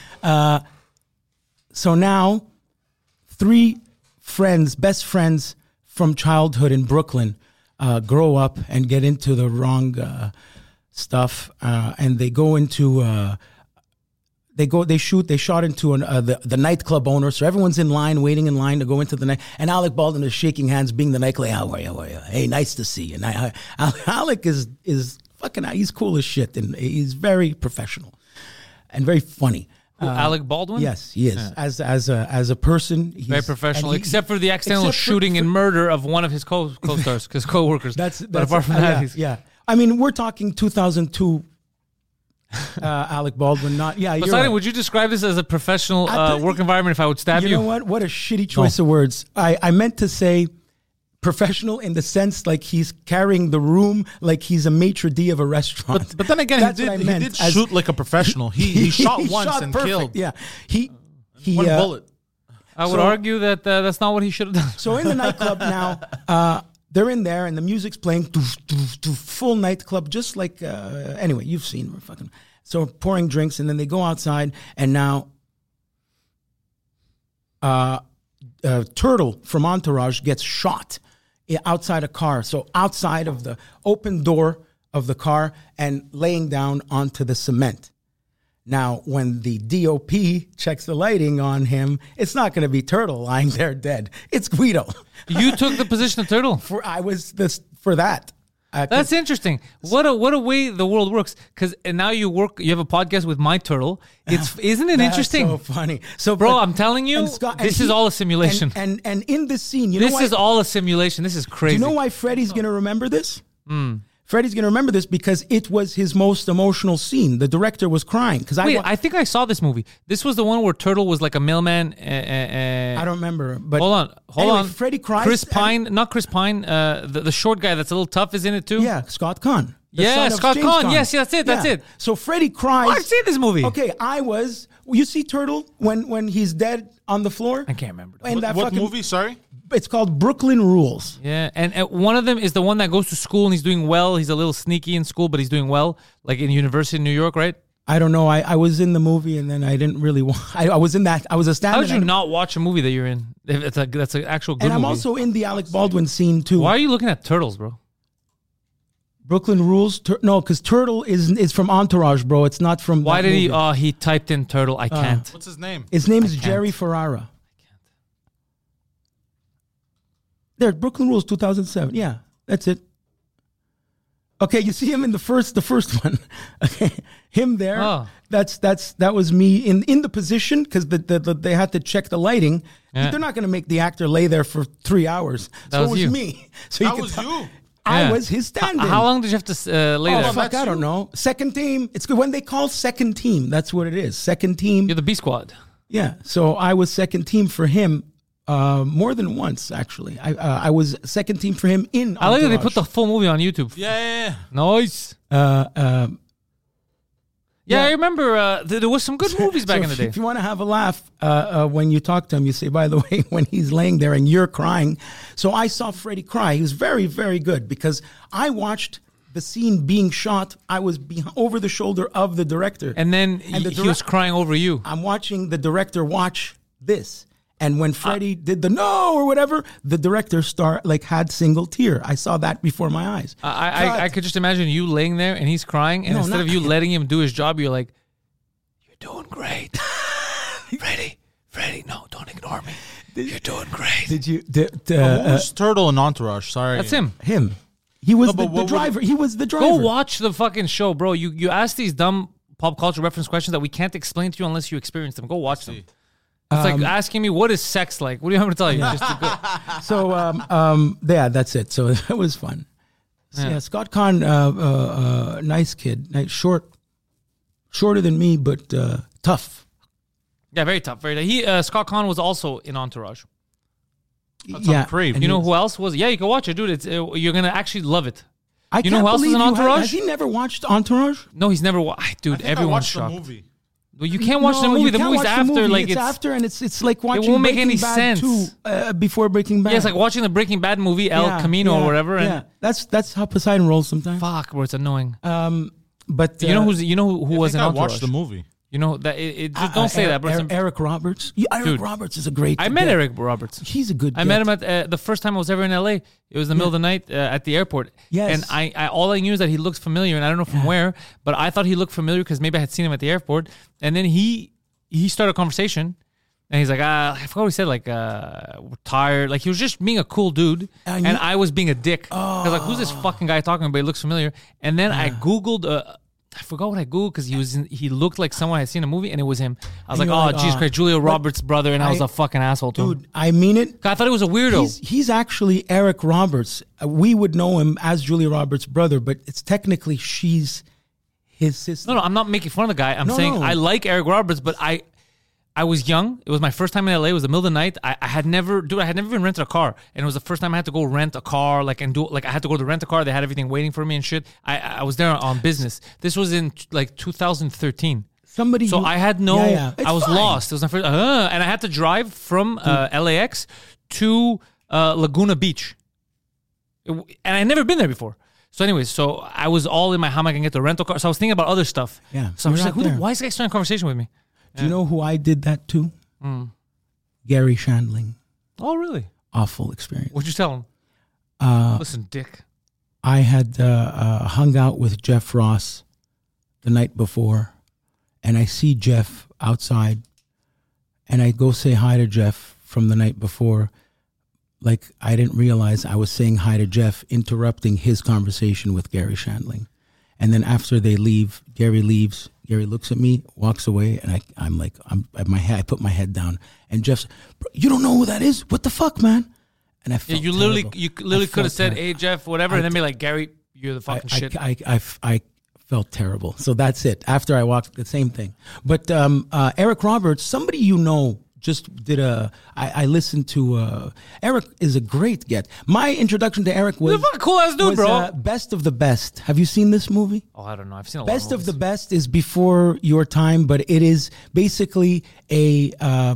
So now, 3 friends, best friends from childhood in Brooklyn, grow up and get into the wrong stuff, and they go into... They shot into the nightclub owner, so everyone's waiting in line to go into the night. And Alec Baldwin is shaking hands, being the nightclub. How are you? Hey, nice to see you. And Alec is fucking. He's cool as shit, and he's very professional and very funny. Alec Baldwin? Yes, he is. Yeah. As a person, he's very professional, except for the accidental shooting and murder of one of his co-stars, his co-workers. But apart from that, he's... Yeah. I mean, we're talking 2002. Alec Baldwin, not Poseidon, right. Would you describe this as a professional work environment if I would stab you? You know what? What a shitty choice of words. I meant to say professional in the sense like he's carrying the room like he's a maitre d' of a restaurant. But then again, he did shoot like a professional. He shot once and perfect. Killed. Yeah, one bullet. I would argue that that's not what he should have done. So in the nightclub now. They're in there, and the music's playing, full nightclub, just like, anyway, you've seen, we're fucking, so pouring drinks, and then they go outside, and now Turtle from Entourage gets shot outside a car, so outside of the open door of the car, and laying down onto the cement. Now, when the DOP checks the lighting on him, it's not going to be Turtle lying there dead. It's Guido. You took the position of Turtle? For that. That's interesting. What a way the world works. Because now you have a podcast with my Turtle. Isn't it interesting? So funny. So, bro, I'm telling you, this is all a simulation. And in this scene, this is all a simulation. This is crazy. Do you know why Freddie's going to remember this? Freddie's going to remember this because it was his most emotional scene. The director was crying. I think I saw this movie. This was the one where Turtle was like a mailman. I don't remember. But hold on. Freddie cries. Chris Pine, not Chris Pine. The short guy that's a little tough is in it too. Yeah, Scott Kahn. Scott Kahn. Yes, that's it. So Freddie cries. I've seen this movie. Okay, you see Turtle when he's dead on the floor? I can't remember. What movie? Sorry. It's called Brooklyn Rules. Yeah, and one of them is the one that goes to school and he's doing well. He's a little sneaky in school, but he's doing well, like in University in New York, right? I don't know. I was in the movie and then I didn't really I was in that. I was a stand-in. How did you not watch a movie that you're in? That's an actual good movie. And I'm also in the Alec Baldwin scene too. Why are you looking at Turtles, bro? Brooklyn Rules? No, because Turtle is from Entourage, bro. It's not from Why did movie. He typed in Turtle. I can't. What's his name? His name is Jerry Ferrara. There, Brooklyn Rules 2007. Yeah, that's it. Okay, you see him in the first one. Okay, him there. Oh. That was me in the position because they had to check the lighting. Yeah. They're not going to make the actor lay there for 3 hours. That was me. So that was you. I was his stand-in. How long did you have to lay there? Fuck, I don't know. Second team. It's good when they call second team. That's what it is. Second team. You're the B squad. Yeah. So I was second team for him more than once, actually. I was second team for him in I like that they put the full movie on YouTube. Yeah. Nice. Yeah, I remember there was some good movies back in the day. If you want to have a laugh, when you talk to him, you say, by the way, when he's laying there and you're crying. So I saw Freddie cry. He was very, very good because I watched the scene being shot. I was over the shoulder of the director. And then he was crying over you. I'm watching the director watch this. And when Freddie did the no or whatever, the director had single tear. I saw that before my eyes. I could just imagine you laying there and he's crying, and instead of you letting him do his job, you're like, "You're doing great, Freddie. No, don't ignore me. You're doing great." Did you? Who's Turtle in Entourage? Sorry, that's him. He was the driver. He was the driver. Go watch the fucking show, bro. You ask these dumb pop culture reference questions that we can't explain to you unless you experience them. Go watch them. It's like asking me, what is sex like? What do you want me to tell you? Yeah, that's it. So it was fun. So, yeah, Scott Conn, nice kid. Shorter than me, but tough. Yeah, very tough. Scott Conn was also in Entourage. That's Crave. You know who else was? Yeah, you can watch it, dude. You're going to actually love it. You know who else is in Entourage? Has he never watched Entourage? No, he's never watched. Dude, everyone's shocked. The movie. Well, you can't watch the movie. The movie's after. It's after, and it's like watching. It won't make any Bad sense. 2, before Breaking Bad. Yeah, it's like watching the Breaking Bad movie, El Camino or whatever. Yeah, that's how Poseidon rolls sometimes. Fuck, bro, it's annoying. But you know who was in Entourage? I watched the movie. You know that just don't say that. Bro. Eric Roberts. Eric Roberts is a great. I met Eric Roberts. He's a good. I met him at the first time I was ever in LA. It was the middle of the night at the airport. Yes. And I all I knew is that he looks familiar, and I don't know from where, but I thought he looked familiar because maybe I had seen him at the airport. And then he started a conversation, and he's like, I forgot what he said, like, we're tired. Like, he was just being a cool dude, and I was being a dick. I was like, who's this fucking guy talking about? He looks familiar. And then I Googled, I forgot what I Googled because he looked like someone I had seen in a movie, and it was him. I was like, oh, Jesus Christ, Julia Roberts' brother, and I was a fucking asshole to him. Dude, I mean it. I thought he was a weirdo. He's actually Eric Roberts. We would know him as Julia Roberts' brother, but it's technically she's his sister. No, I'm not making fun of the guy. I'm saying I like Eric Roberts, but I was young. It was my first time in LA. It was the middle of the night. I had never even rented a car, and it was the first time I had to go rent a car. I had to go to rent a car. They had everything waiting for me and shit. I was there on business. This was in 2013. I had no. I was lost. It was my first, and I had to drive from LAX to Laguna Beach, and I'd never been there before. So anyways, I was all in my how am I gonna get the rental car? So I was thinking about other stuff. Yeah. So I'm just like, why is this guy starting a conversation with me? Do you know who I did that to? Gary Shandling. Oh, really? Awful experience. What'd you tell him? Listen, dick. I had hung out with Jeff Ross the night before, and I see Jeff outside, and I go say hi to Jeff from the night before. Like, I didn't realize I was saying hi to Jeff, interrupting his conversation with Gary Shandling. And then after they leave, Gary leaves. Gary looks at me, walks away, and I put my head down. And Jeff's, you don't know who that is? What the fuck, man? And I felt you literally could have said, hey, Jeff, whatever, and then be like, Gary, you're the fucking shit. I felt terrible. So that's it. After I walked, the same thing. But Eric Roberts, somebody you know, just did I listened to, Eric is a great get. My introduction to Eric was... He's a fucking cool-ass dude, bro. Best of the Best. Have you seen this movie? Oh, I don't know. I've seen a lot of movies. Best of the Best is before your time, but it is basically a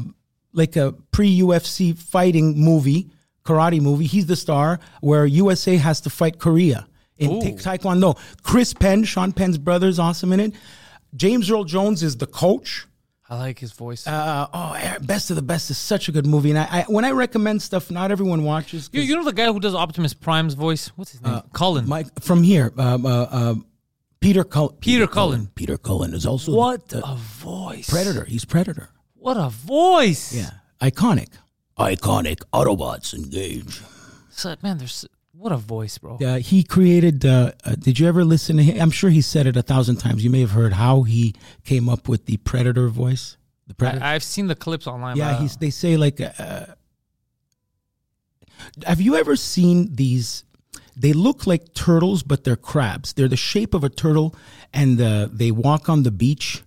pre-UFC fighting movie, karate movie. He's the star, where USA has to fight Korea in Taekwondo. Chris Penn, Sean Penn's brother, is awesome in it. James Earl Jones is the coach. I like his voice. Best of the Best is such a good movie. And when I recommend stuff, not everyone watches. You know the guy who does Optimus Prime's voice? What's his name? Cullen. From here. Peter Cullen. Peter Cullen. Peter Cullen is also a voice. Predator. He's Predator. What a voice. Yeah. Iconic. Autobots engage. So, man, what a voice, bro. He created, did you ever listen to him? I'm sure he said it 1,000 times. You may have heard how he came up with the Predator voice. The Predator. I've seen the clips online. Yeah, they say like, have you ever seen these They look like turtles, but they're crabs. They're the shape of a turtle, and they walk on the beach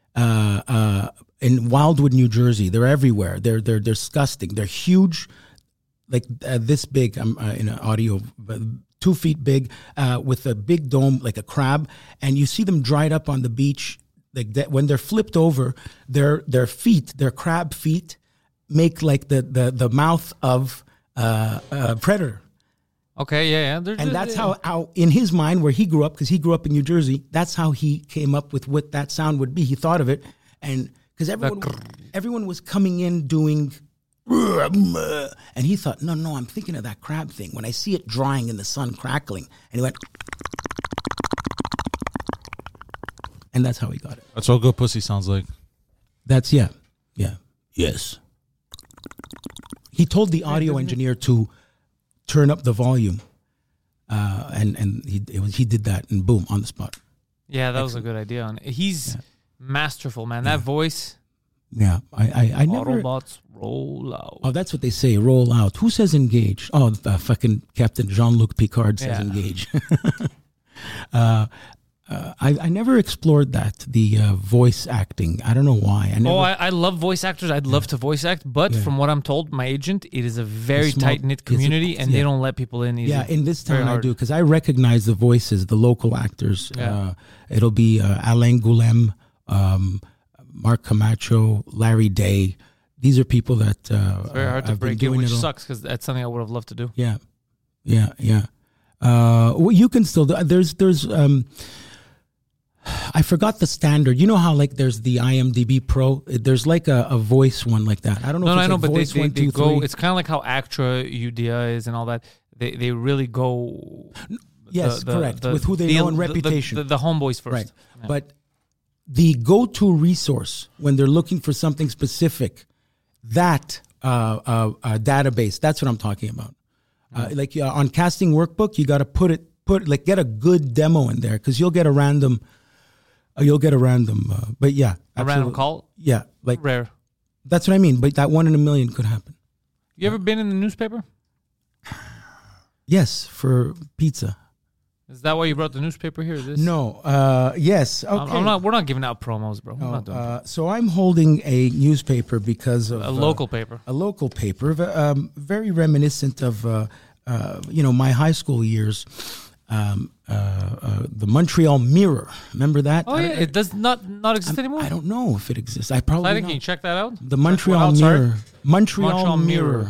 in Wildwood, New Jersey. They're everywhere. They're disgusting. They're huge, like this big. I'm in an audio, 2 feet big, with a big dome, like a crab. And you see them dried up on the beach. Like that, when they're flipped over, their feet, their crab feet, make like the mouth of a predator. Okay, yeah. And that's how, in his mind, where he grew up, because he grew up in New Jersey, that's how he came up with what that sound would be. He thought of it, and because everyone was coming in doing, and he thought, no, I'm thinking of that crab thing. When I see it drying in the sun, crackling, and he went, and that's how he got it. That's what good pussy sounds like. That's, yes. He told the audio engineer to turn up the volume, and he did that, and boom, on the spot. Yeah, that was a good idea. He's masterful, man. That voice. Yeah, I never. Autobots roll out. Oh, that's what they say. Roll out. Who says engage? Oh, fucking Captain Jean-Luc Picard says engage. I never explored that, the voice acting. I don't know why. I love voice actors. I'd love to voice act, but from what I'm told, my agent, it is a very tight-knit community, and they don't let people in easy. Yeah, in this town I do, because I recognize the voices, the local actors. Yeah. It'll be Alain Goulem, Mark Camacho, Larry Day. These are people that it's very hard to break in, which sucks, because that's something I would have loved to do. Yeah. Well, you can still do. There's I forgot the standard. You know how like there's the IMDb Pro? There's like a voice one like that. I don't know. I know, but they go. It's kind of like how Actra UDA is and all that. They really go. Yes, correct. With who they know and reputation. The homeboys first. Right. Yeah. But the go-to resource when they're looking for something specific, that database. That's what I'm talking about. Like on Casting Workbook, you got to put get a good demo in there, because you'll get a random. But yeah, a random call. Yeah, like rare. That's what I mean. But that 1 in a million could happen. You ever been in the newspaper? Yes, for pizza. Is that why you brought the newspaper here? No. Yes. Okay. We're not giving out promos, bro. No, not doing so I'm holding a newspaper because of a local paper. A local paper, very reminiscent of my high school years. The Montreal Mirror. Remember that? Oh, yeah. It does not exist anymore? I don't know if it exists. I probably Can you check that out? The Montreal Mirror. Montreal Mirror.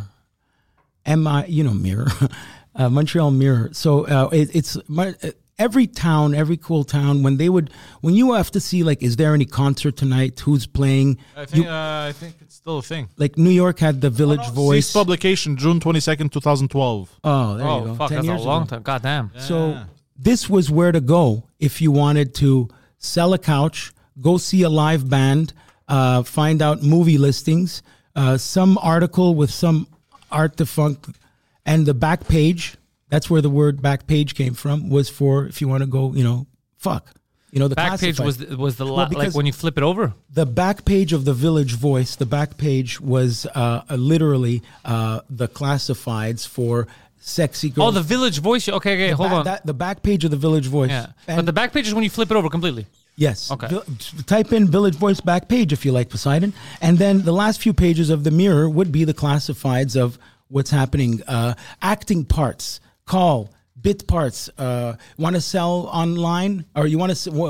Mirror. Montreal Mirror. So it's every town, every cool town, when you have to see, like, is there any concert tonight? Who's playing? I think it's still a thing. Like New York had the Village Voice. Cease publication, June 22nd, 2012. Oh, there you go. Fuck, that's a long time. God damn. Yeah. So this was where to go if you wanted to sell a couch, go see a live band, find out movie listings, some article with some art defunct, and the back page. That's where the word back page came from, was for if you want to go, fuck. The back page was like when you flip it over? The back page of the Village Voice, the back page was literally the classifieds for sexy girls. Oh, the Village Voice. Okay, hold on. The back page of the Village Voice. Yeah. But the back page is when you flip it over completely. Yes. Okay. Type in Village Voice back page if you like, Poseidon. And then the last few pages of the Mirror would be the classifieds of what's happening. Acting parts. Call, bit parts. Want to sell online, or you want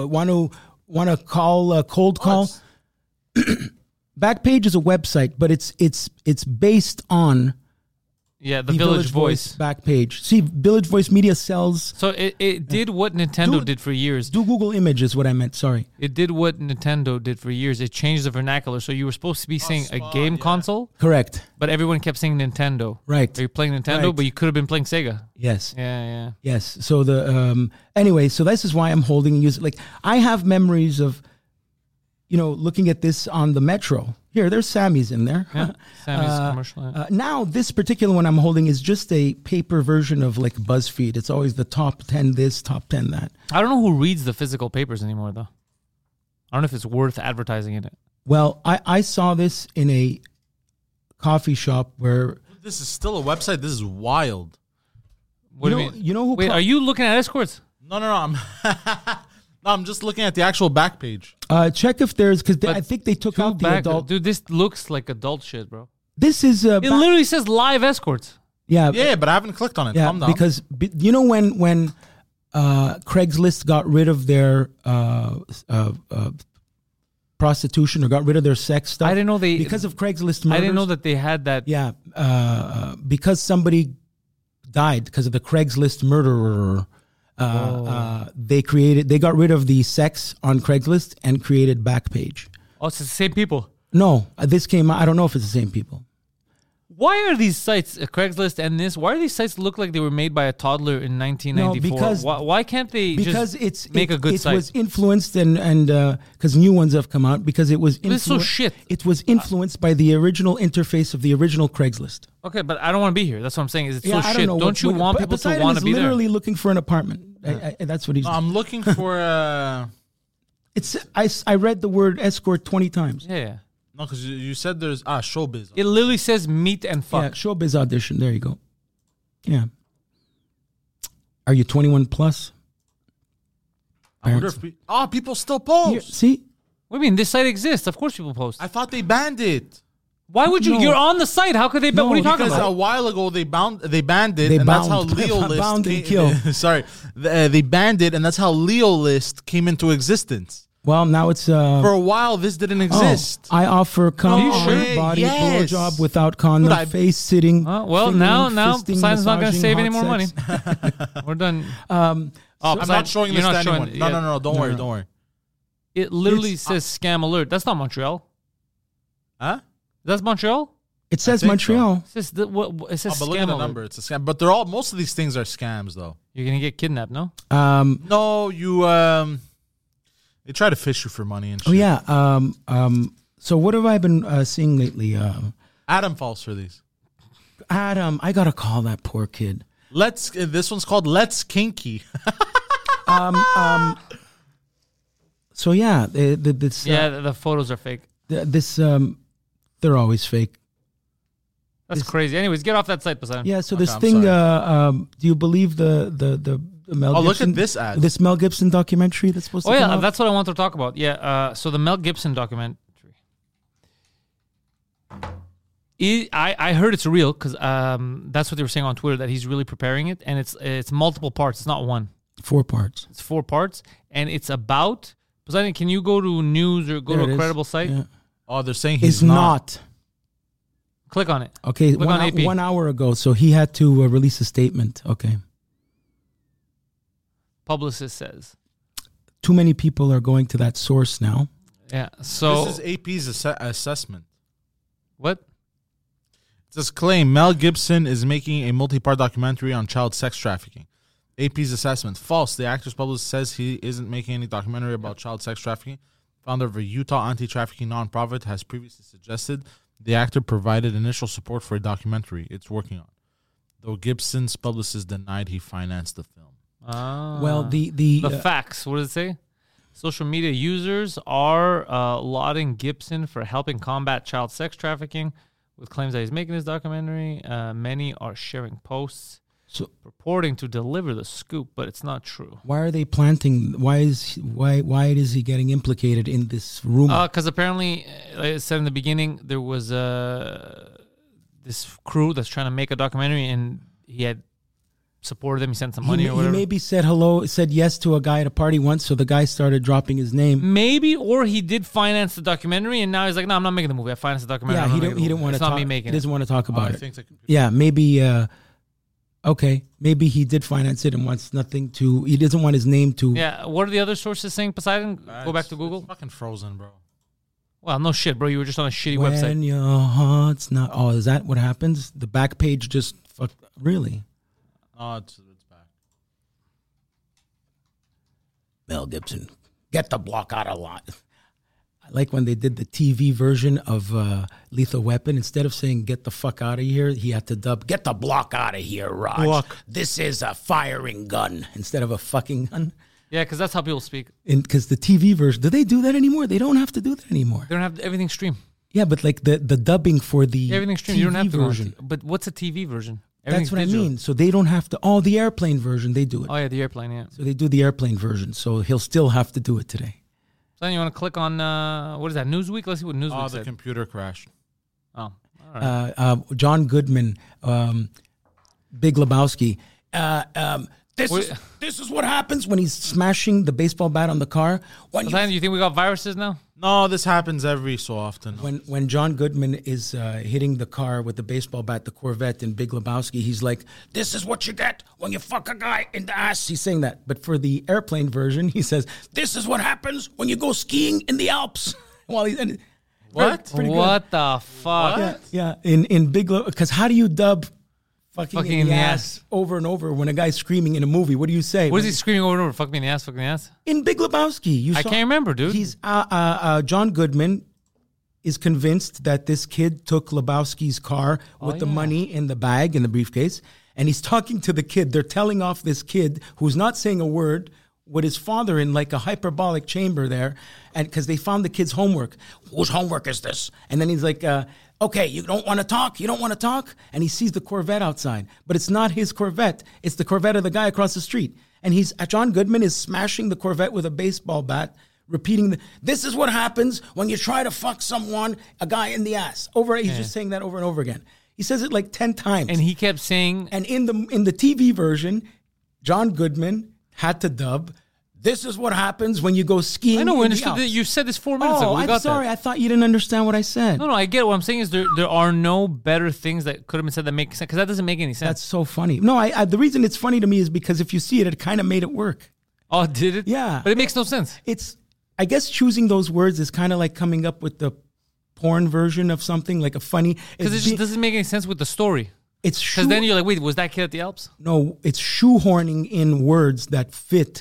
to call cold call? Backpage is a website, but it's based on the Village Voice Backpage. See, Village Voice Media sells. So it did what Nintendo did for years. Do Google Image is what I meant. Sorry. It did what Nintendo did for years. It changed the vernacular. So you were supposed to be saying a game console. Correct. But everyone kept saying Nintendo. Right. So you're playing Nintendo, but you could have been playing Sega. Yes. Yeah. Yes. So anyway, so this is why I'm holding use. Like, I have memories of, looking at this on the Metro. Here, there's Sammy's in there. Yeah, Sammy's commercial. Now, this particular one I'm holding is just a paper version of like BuzzFeed. It's always the top 10 this, top 10 that. I don't know who reads the physical papers anymore, though. I don't know if it's worth advertising in it. Well, I saw this in a coffee shop where... This is still a website? This is wild. What do you mean? You know who? Wait, are you looking at escorts? No. I'm just looking at the actual back page. Check if there's because I think they took out the adult. Dude, this looks like adult shit, bro. This is it literally says live escorts. Yeah, but I haven't clicked on it. Yeah, Calm down. because you know when Craigslist got rid of their prostitution or got rid of their sex stuff. I didn't know because of Craigslist murders. I didn't know that they had that. Yeah, because somebody died because of the Craigslist murderer. They got rid of the sex on Craigslist and created Backpage. Oh, it's the same people. No, this came out. I don't know if it's the same people. Why are these sites, Craigslist and this, why are these sites look like they were made by a toddler in 1994? No, because why can't they make a good site? It was influenced and because new ones have come out because it was This is so shit. It was influenced by the original interface of the original Craigslist. Okay, but I don't want to be here. That's what I'm saying. Is it's so I shit? Don't don't you want people to want to be there? literally looking for an apartment. That's what he's. I'm looking for. I read the word escort 20 times. Yeah. No, because you said there's showbiz. It literally says meet and fuck. Yeah, showbiz audition. There you go. Yeah. Are you 21 plus? I wonder if people still post. See? What do you mean? This site exists. Of course people post. I thought they banned it. Why would you? No. You're on the site. How could they? What are you talking Because about? a while ago they banned it, and that's how Leo List bound and kill. Sorry, they banned it, and that's how Leo List came into existence. Well, now it's for a while this didn't exist. I offer body blowjob without condom, face sitting. Well, now Poseidon's not going to save any more money. We're done. I'm not showing this to anyone. No. Don't worry. It literally says scam alert. That's not Montreal. Huh? That's Montreal. It says Montreal. So. It says it says but scam look at the alert. number. It's a scam. But most of these things are scams, though. You're gonna get kidnapped, no? No, you. They try to fish you for money and shit. Oh yeah. So what have I been seeing lately? Adam falls for these. Adam, I gotta call that poor kid. This one's called Let's Kinky. So yeah, this. The photos are fake. They're always fake. That's crazy. Anyways, get off that site, Poseidon. Yeah. So this thing. Do you believe the Mel Gibson? Look at this ad. This Mel Gibson documentary that's supposed to come out? That's what I want to talk about. Yeah. So the Mel Gibson documentary. I heard it's real because that's what they were saying on Twitter, that he's really preparing it, and it's multiple parts. It's not one. 4 parts. It's 4 parts, and it's about. Poseidon, can you go to news or go to a credible site? Yeah. Oh, they're saying he's not. Click on it. Okay, Click on AP. 1 hour ago, so he had to release a statement. Okay. Publicist says. Too many people are going to that source now. Yeah, so... This is AP's assessment. What? It says, claim Mel Gibson is making a multi-part documentary on child sex trafficking. AP's assessment. False. The actor's publicist says he isn't making any documentary about child sex trafficking. Founder of a Utah anti-trafficking nonprofit has previously suggested the actor provided initial support for a documentary it's working on, though Gibson's publicist denied he financed the film. Well, the facts. What does it say? Social media users are lauding Gibson for helping combat child sex trafficking, with claims that he's making this documentary. Many are sharing posts purporting to deliver the scoop, but it's not true. Why are they planting? Why is he getting implicated in this rumor? Because apparently, like I said in the beginning, there was this crew that's trying to make a documentary, and he had supported them. He sent some money or whatever. He maybe said yes to a guy at a party once, so the guy started dropping his name. Maybe, or he did finance the documentary, and now he's like, no, I'm not making the movie. I financed the documentary. Yeah, he didn't want to talk. Not me making it. He doesn't want to talk about it. Think yeah, maybe. Okay, maybe he did finance it and wants nothing to. He doesn't want his name to. Yeah, what are the other sources saying? Poseidon, go back to Google. It's fucking frozen, bro. Well, no shit, bro. You were just on a shitty when website. When your heart's not. Oh, is that what happens? The back page just really. Oh, it's back. Mel Gibson, get the block out of line. I like when they did the TV version of Lethal Weapon. Instead of saying "get the fuck out of here," he had to dub "get the block out of here, Raj." Block. This is a firing gun instead of a fucking gun. Yeah, because that's how people speak. Because the TV version, do they do that anymore? They don't have to do that anymore. They don't have everything stream. Yeah, but like the dubbing for the everything stream. TV You don't have to version. but what's a TV version? Everything's That's what digital. I mean. So they don't have to. Oh, the airplane version, they do it. Oh yeah, the airplane. Yeah. So they do the airplane version. So he'll still have to do it today. So then you want to click on what is that? Newsweek. Let's see what Newsweek Oh, the said. computer crashed. Oh, all right. John Goodman, Big Lebowski. This is what happens when he's smashing the baseball bat on the car. When So then you think we got viruses now? No, this happens every so often. when John Goodman is hitting the car with the baseball bat, the Corvette in Big Lebowski, he's like, "This is what you get when you fuck a guy in the ass." He's saying that, but for the airplane version, he says, "This is what happens when you go skiing in the Alps." While he's What? Pretty good. What the fuck? Yeah. In Big because how do you dub fucking Fucking in the ass over and over when a guy's screaming in a movie? What do you say? What is he screaming over and over? Fuck me in the ass, fuck me in the ass. In Big Lebowski, I can't remember, dude. He's John Goodman is convinced that this kid took Lebowski's car with the money in the bag in the briefcase, and he's talking to the kid. They're telling off this kid who's not saying a word with his father in like a hyperbolic chamber there, and because they found the kid's homework. Whose homework is this? And then he's like, okay, you don't want to talk? You don't want to talk? And he sees the Corvette outside, but it's not his Corvette. It's the Corvette of the guy across the street. And John Goodman is smashing the Corvette with a baseball bat, repeating this is what happens when you try to fuck a guy in the ass. He's just saying that over and over again. He says it like 10 times. And he kept saying, And in the TV version, John Goodman had to dub, "This is what happens when you go skiing." I know, we in the understood that. Alps." You said this 4 minutes ago. Oh, We I'm got sorry. that. I thought you didn't understand what I said. No, I get it. What I'm saying is there are no better things that could have been said that make sense, because that doesn't make any sense. That's so funny. No, the reason it's funny to me is because if you see it, it kind of made it work. Oh, did it? Yeah. But it makes no sense. I guess choosing those words is kind of like coming up with the porn version of something, like a funny. Because it just doesn't make any sense with the story. It's Because then you're like, wait, was that kid at the Alps? No, it's shoehorning in words that fit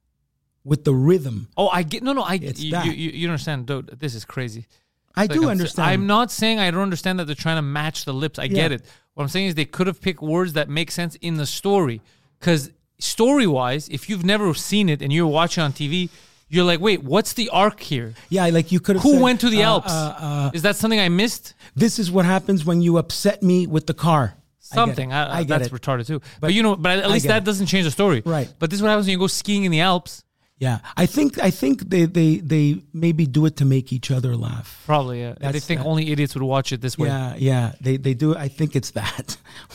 with the rhythm. Oh, I get. No, It's you, that. you understand, dude. This is crazy. I Like, do understand. I'm not saying I don't understand that they're trying to match the lips. I get it. What I'm saying is they could have picked words that make sense in the story. Because story-wise, if you've never seen it and you're watching on TV, you're like, wait, what's the arc here? Yeah, like you could have Who said, went to the Alps? Is that something I missed? This is what happens when you upset me with the car. Something. I get that's it. retarded too. But at least get that it. doesn't change the story. Right. But this is what happens when you go skiing in the Alps. Yeah, I think they maybe do it to make each other laugh. Probably, yeah. They That's- think only idiots would watch it this way. Yeah, they do. I think it's that.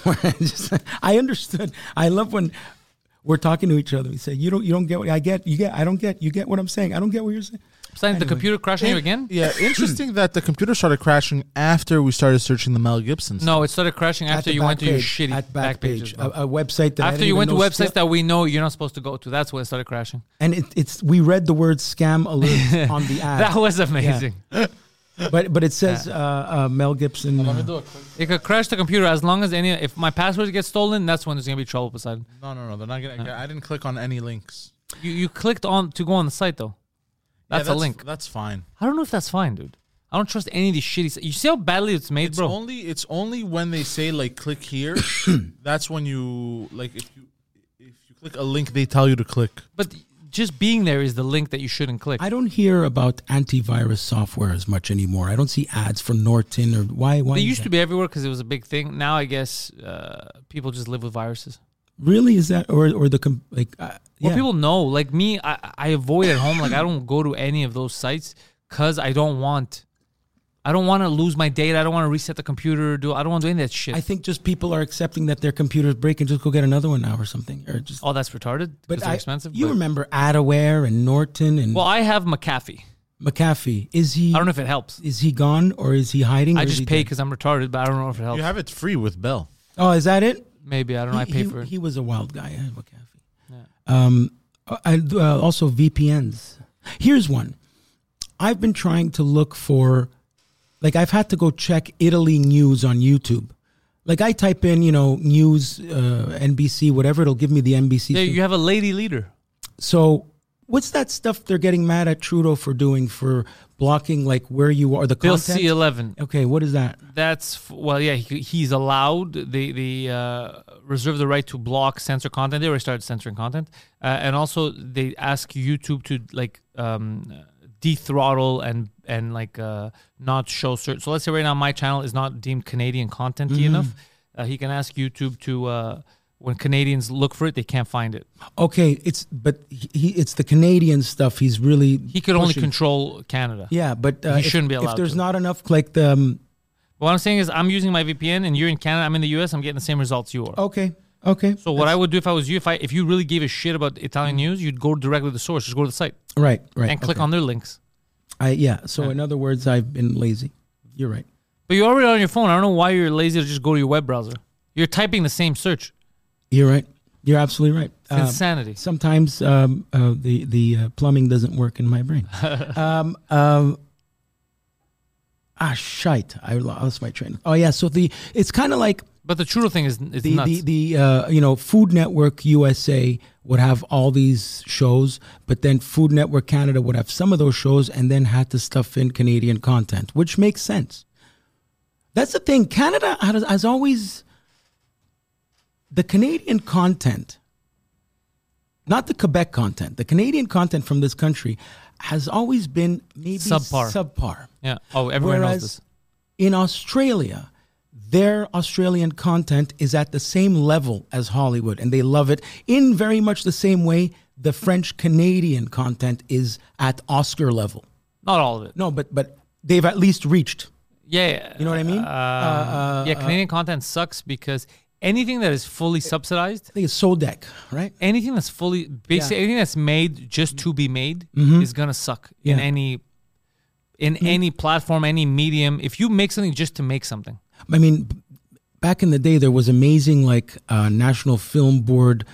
I understood. I love when we're talking to each other. We say, you don't get what I get. I don't get. You get what I'm saying. I don't get what you're saying. Besides, the computer crashing you again? Yeah, interesting that the computer started crashing after we started searching the Mel Gibson stuff. No, it started crashing At after the you went back to your page, shitty at back page. a website that I After didn't you even went to know websites that we know you're not supposed to go to, that's when it started crashing. and we read the word scam alert on the ad. That was amazing. But it says Mel Gibson. It could crash the computer as long as if my passwords get stolen, that's when there's gonna be trouble beside. No, they're not gonna. I didn't click on any links. You clicked on to go on the site though. That's a link. That's fine. I don't know if that's fine, dude. I don't trust any of these shitty. You see how badly it's made, bro. It's only when they say like click here. That's when you like if you click a link, they tell you to click. But just being there is the link that you shouldn't click. I don't hear about antivirus software as much anymore. I don't see ads from Norton or why. They used to be everywhere because it was a big thing. Now I guess people just live with viruses. Really, is that or the Well, people know. Like me, I avoid at home. Like I don't go to any of those sites because I don't want to lose my data. I don't want to reset the computer. I don't want to do any of that shit. I think just people are accepting that their computers break and just go get another one now or something. Or just. Oh, that's retarded. But They're expensive. You remember Adaware and Norton and Well, I have McAfee. McAfee. Is he? I don't know if it helps. Is he gone or is he hiding? I or is just he pay dead? because I'm retarded, but I don't know if it helps. You have it free with Bell. Oh, is that it? Maybe I don't know. I pay for it. He was a wild guy. Also VPNs. Here's one. I've been trying to look for, like, I've had to go check Italy news on YouTube. Like, I type in, news, NBC, whatever, it'll give me the NBC. Yeah, thing. you have a lady leader. So, what's that stuff they're getting mad at Trudeau for doing, for blocking, like, where you are, the Bill content? C-11. Okay, what is that? That's he's allowed. They reserve the right to block, censor content. They already started censoring content, and also they ask YouTube to like dethrottle and like not show certain. So let's say right now my channel is not deemed Canadian content-y enough. he can ask YouTube to when Canadians look for it, they can't find it. Okay, it's the Canadian stuff. He's really He could only pushing. control Canada. Yeah, but He shouldn't be allowed If there's to. not enough, like the What I'm saying is, I'm using my VPN, and you're in Canada. I'm in the US. I'm getting the same results you are. okay. So what I would do if I was you, if you really gave a shit about Italian news, you'd go directly to the source. Just go to the site Right. and click on their links. So in other words, I've been lazy. You're right. But you're already on your phone. I don't know why you're lazy to just go to your web browser. You're typing the same search. You're right. You're absolutely right. It's insanity. Sometimes the plumbing doesn't work in my brain. Shite! I lost my train. Oh yeah, so it's kind of like But the true thing is it's nuts. the Food Network USA would have all these shows, but then Food Network Canada would have some of those shows, and then had to stuff in Canadian content, which makes sense. That's the thing. Canada has always the Canadian content, not the Quebec content. The Canadian content from this country has always been maybe subpar. Yeah. Oh, everyone knows Whereas this. in Australia, their Australian content is at the same level as Hollywood, and they love it in very much the same way the French Canadian content is at Oscar level. Not all of it. No, but they've at least reached. Yeah. You know what I mean? Canadian content sucks because anything that is fully subsidized, I think it's Sodec, right? anything that's fully, basically anything that's made just to be made is gonna suck in any platform, any medium. If you make something just to make something, I mean, back in the day, there was amazing National Film Board,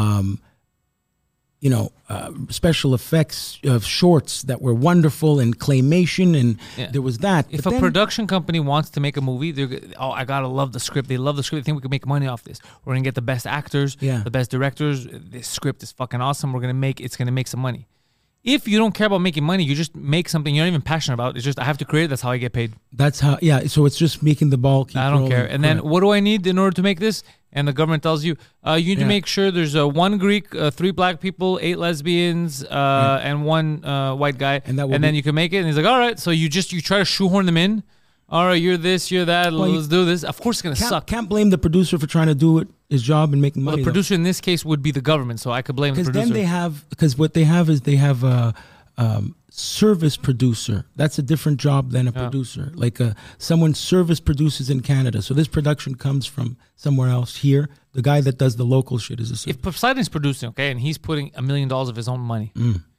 special effects of shorts that were wonderful and claymation, and there was that. if But a then- production company wants to make a movie, I gotta love the script. They love the script. They think we can make money off this. We're gonna get the best actors, the best directors. This script is fucking awesome. It's gonna make some money. If you don't care about making money, you just make something you're not even passionate about. It's just, I have to create it. That's how I get paid. That's how, so it's just making the ball keep I don't rolling. care. And then what do I need in order to make this? And the government tells you, you need to make sure there's 1 Greek, 3 black people, 8 lesbians, and 1 white guy. And then you can make it. And he's like, all right. So you try to shoehorn them in. All right, you're this, you're that. Let's do this. Of course it's going to suck. Can't blame the producer for trying to do his job and making money. The producer in this case would be the government. So I could blame the producer. Because what they have is they have a service producer. That's a different job than a producer. Someone service produces in Canada. So this production comes from somewhere else here. The guy that does the local shit is a service. If Poseidon's producing, okay, and he's putting $1 million of his own money,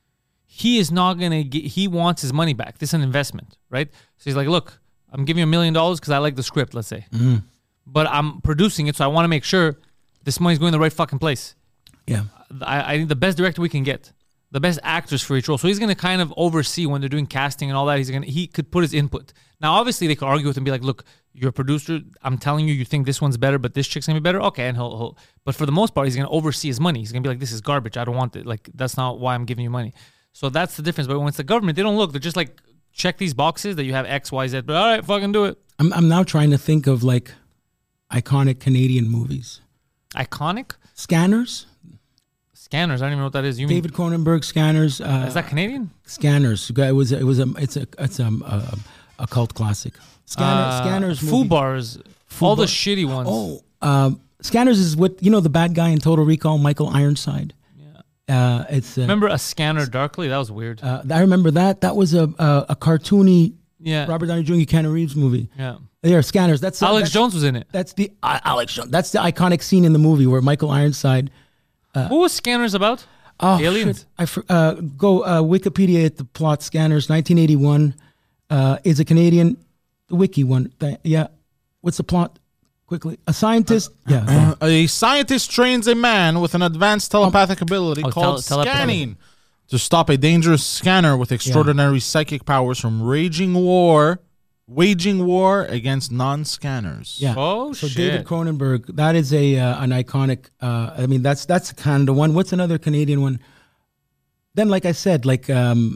he is not going to get, he wants his money back. This is an investment, right? So he's like, look, I'm giving you $1 million because I like the script, let's say. But I'm producing it, so I want to make sure this money's going the right fucking place. Yeah. I need the best director we can get. The best actors for each role. So he's going to kind of oversee when they're doing casting and all that. He could put his input. Now, obviously, they could argue with him and be like, look, you're a producer. I'm telling you, you think this one's better, but this chick's going to be better? Okay, and he'll but for the most part, he's going to oversee his money. He's going to be like, this is garbage. I don't want it. Like, that's not why I'm giving you money. So that's the difference. But when it's the government, they don't look. They're just like, check these boxes that you have X, Y, Z. But all right, fucking do it. I'm now trying to think of iconic Canadian movies. Iconic? Scanners? Scanners. I don't even know what that is. You mean David Cronenberg, Scanners. is that Canadian? Scanners. It's a cult classic. Scanners. Foo movie. Bars. All the shitty ones. Scanners is what the bad guy in Total Recall, Michael Ironside. Yeah. It's remember A Scanner Darkly? That was weird. I remember that. That was a cartoony Robert Downey Jr. Keanu Reeves movie. Yeah. There, Scanners. That's Alex Jones was in it. That's the Alex Jones. That's the iconic scene in the movie where Michael Ironside. What was Scanners about? Aliens. Shit. Go Wikipedia at the plot. Scanners, 1981. Is a Canadian, the wiki one. What's the plot? Quickly, a scientist. A scientist trains a man with an advanced telepathic ability called scanning to stop a dangerous scanner with extraordinary psychic powers from waging war against non-scanners. Yeah. Oh, so shit. David Cronenberg, that is an iconic. That's kind of the one. What's another Canadian one? Then, like I said, you know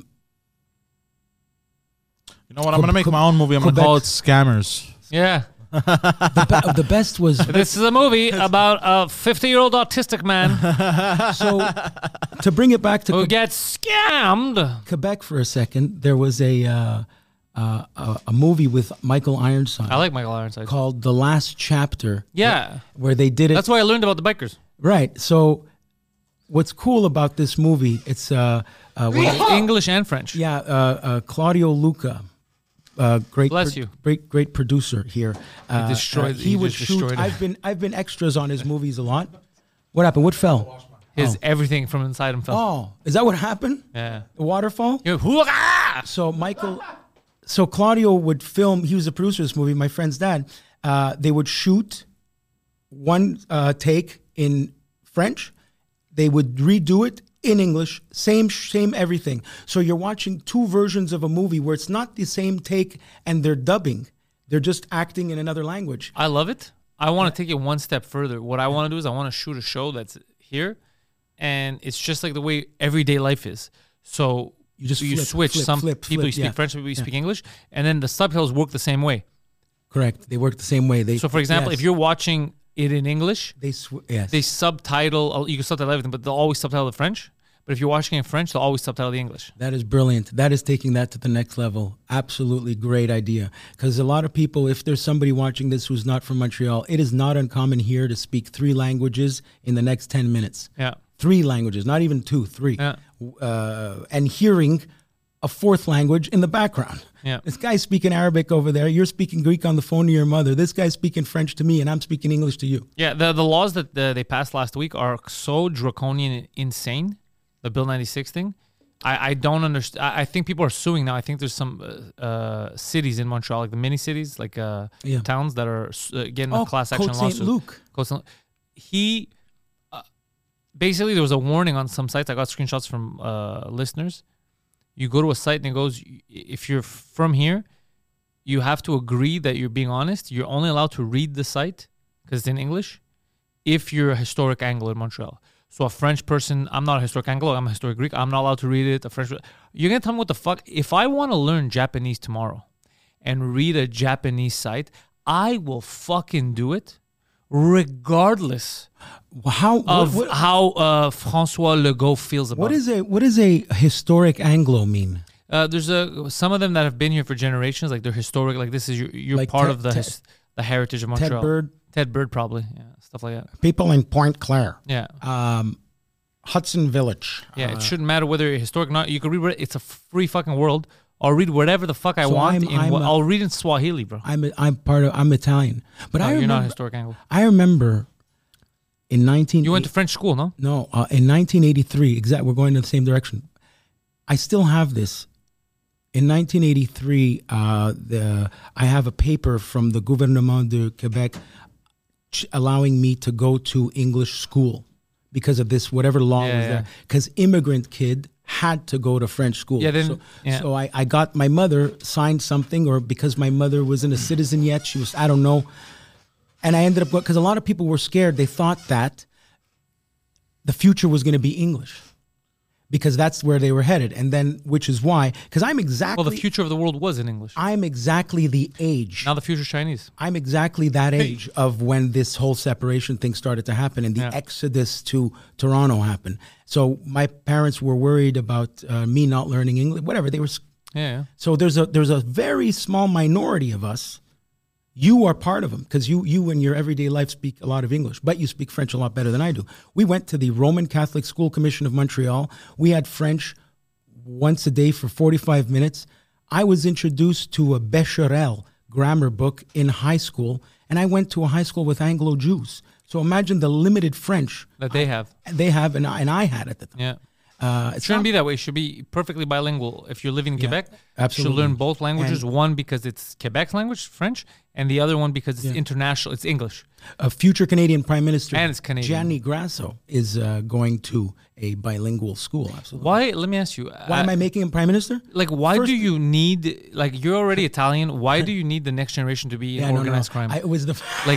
what? I'm gonna make my own movie. I'm gonna call it Scammers. Yeah. the best was. This is a movie about a 50-year-old autistic man So to bring it back to who gets scammed. Quebec for a second, there was a a movie with Michael Ironside. I like Michael Ironside. Called The Last Chapter. Yeah. Where they did it. That's why I learned about the bikers. Right. So what's cool about this movie, it's English and French. Yeah, Claudio Luca. Great, Bless you. Great producer here. He would just shoot. destroyed I've been extras on his movies a lot. What happened? What fell? His everything from inside him fell. Oh, is that what happened? Yeah. The waterfall. You're like, So Claudio would film. He was the producer of this movie. My friend's dad. They would shoot one take in French. They would redo it in English. Same everything. So you're watching two versions of a movie where it's not the same take and they're dubbing. They're just acting in another language. I love it. I want to take it one step further. What I want to do is I want to shoot a show that's here, and it's just like the way everyday life is. So you switch. Some people you speak French, some people you speak English, and then the subtitles work the same way. Correct. They work the same way. So, for example, if you're watching it in English, they subtitle. You can subtitle everything, but they'll always subtitle the French. But if you're watching in French, they'll always subtitle the English. That is brilliant. That is taking that to the next level. Absolutely great idea. Because a lot of people, if there's somebody watching this who's not from Montreal, it is not uncommon here to speak 3 languages in the next 10 minutes. Yeah. 3 languages, not even 2, 3. Yeah. And hearing a 4th language in the background. Yeah. This guy's speaking Arabic over there. You're speaking Greek on the phone to your mother. This guy's speaking French to me, and I'm speaking English to you. Yeah, the laws that they passed last week are so draconian and insane. The Bill 96 thing, I don't understand. I think people are suing now. I think there's some cities in Montreal, like the mini cities, like towns that are getting a class action Côte lawsuit. Saint-Luc. He basically, there was a warning on some sites. I got screenshots from listeners. You go to a site and it goes, if you're from here, you have to agree that you're being honest. You're only allowed to read the site because it's in English if you're a historic Anglo in Montreal. So a French person, I'm not a historic Anglo, I'm a historic Greek, I'm not allowed to read it. You're going to tell me what the fuck? If I want to learn Japanese tomorrow and read a Japanese site, I will fucking do it regardless how François Legault feels about it. What does a historic Anglo mean? There's some of them that have been here for generations, like they're historic, like this is you're like part of the heritage of Montreal. Ted Bird probably, yeah, stuff like that. People in Pointe Claire. Yeah. Hudson Village. Yeah, it shouldn't matter whether you're historic or not. You can read it's a free fucking world. I'll read whatever the fuck I want. I'll read in Swahili, bro. I'm Italian. But you're not a historic Anglo. I remember in 19... You went to French school, no? No, in 1983, we're going in the same direction. I still have this. In 1983, I have a paper from the Gouvernement de Quebec allowing me to go to English school because of this, whatever law was there. Because immigrant kid had to go to French school. So I got my mother signed something, or because my mother wasn't a citizen yet, she was, I don't know. And I ended up going, because a lot of people were scared. They thought that the future was going to be English, because that's where they were headed. And then, which is why, because I'm exactly... Well, the future of the world was in English. I'm exactly the age. Now the future's Chinese. I'm exactly that age of when this whole separation thing started to happen and the exodus to Toronto happened. So my parents were worried about me not learning English, whatever. They were... Yeah. So there's a very small minority of us. You are part of them, because you in your everyday life speak a lot of English, but you speak French a lot better than I do. We went to the Roman Catholic School Commission of Montreal. We had French once a day for 45 minutes. I was introduced to a Becherel grammar book in high school, and I went to a high school with Anglo Jews. So imagine the limited French that they have. They have, and I had at the time. Yeah. It shouldn't be that way. It should be perfectly bilingual. If you're living in Quebec, absolutely. You should learn both languages. One because it's Quebec's language, French, and the other one because it's international. It's English. A future Canadian Prime Minister, and it's Canadian. Gianni Grasso, is going to a bilingual school. Absolutely. Why? Let me ask you. Why am I making him Prime Minister? Like, why do you need? Like, you're already Italian. Why do you need the next generation to be in organized crime? It was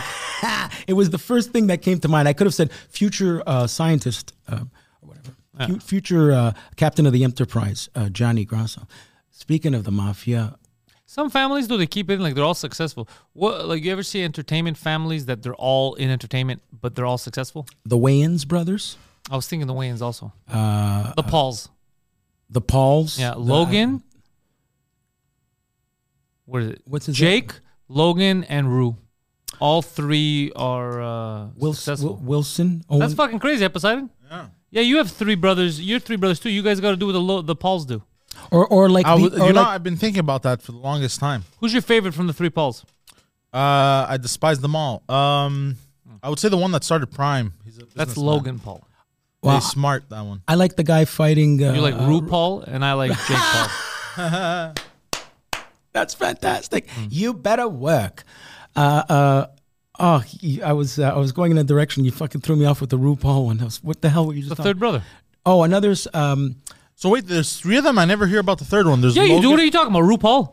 it was the first thing that came to mind. I could have said future scientist or whatever. Future captain of the Enterprise, Gianni Grasso. Speaking of the mafia, some families do, they keep it in, like they're all successful. What, like, you ever see entertainment families that they're all in entertainment but they're all successful? The Wayans brothers. I was thinking the Wayans also. The Pauls. The Pauls. Yeah, Logan. What is it? What's his Jake, Logan, and Rue. All three are successful. Wilson. That's fucking crazy, Poseidon. Yeah. Yeah, you have 3 brothers. You're 3 brothers too. You guys got to do what the Pauls do. Or like I've been thinking about that for the longest time. Who's your favorite from the 3 Pauls? I despise them all. I would say the one that started Prime. He's a That's businessman. Logan Paul. Wow. He's smart, that one. I like the guy fighting. You like Rue Paul, and I like Jake Paul. That's fantastic. You better work. I was going in a direction. You fucking threw me off with the RuPaul one. What the hell were you just The talking? third brother. Oh, another's. So wait, there's 3 of them. I never hear about the third one. There's Yeah, you Logan. do. What are you talking about, RuPaul?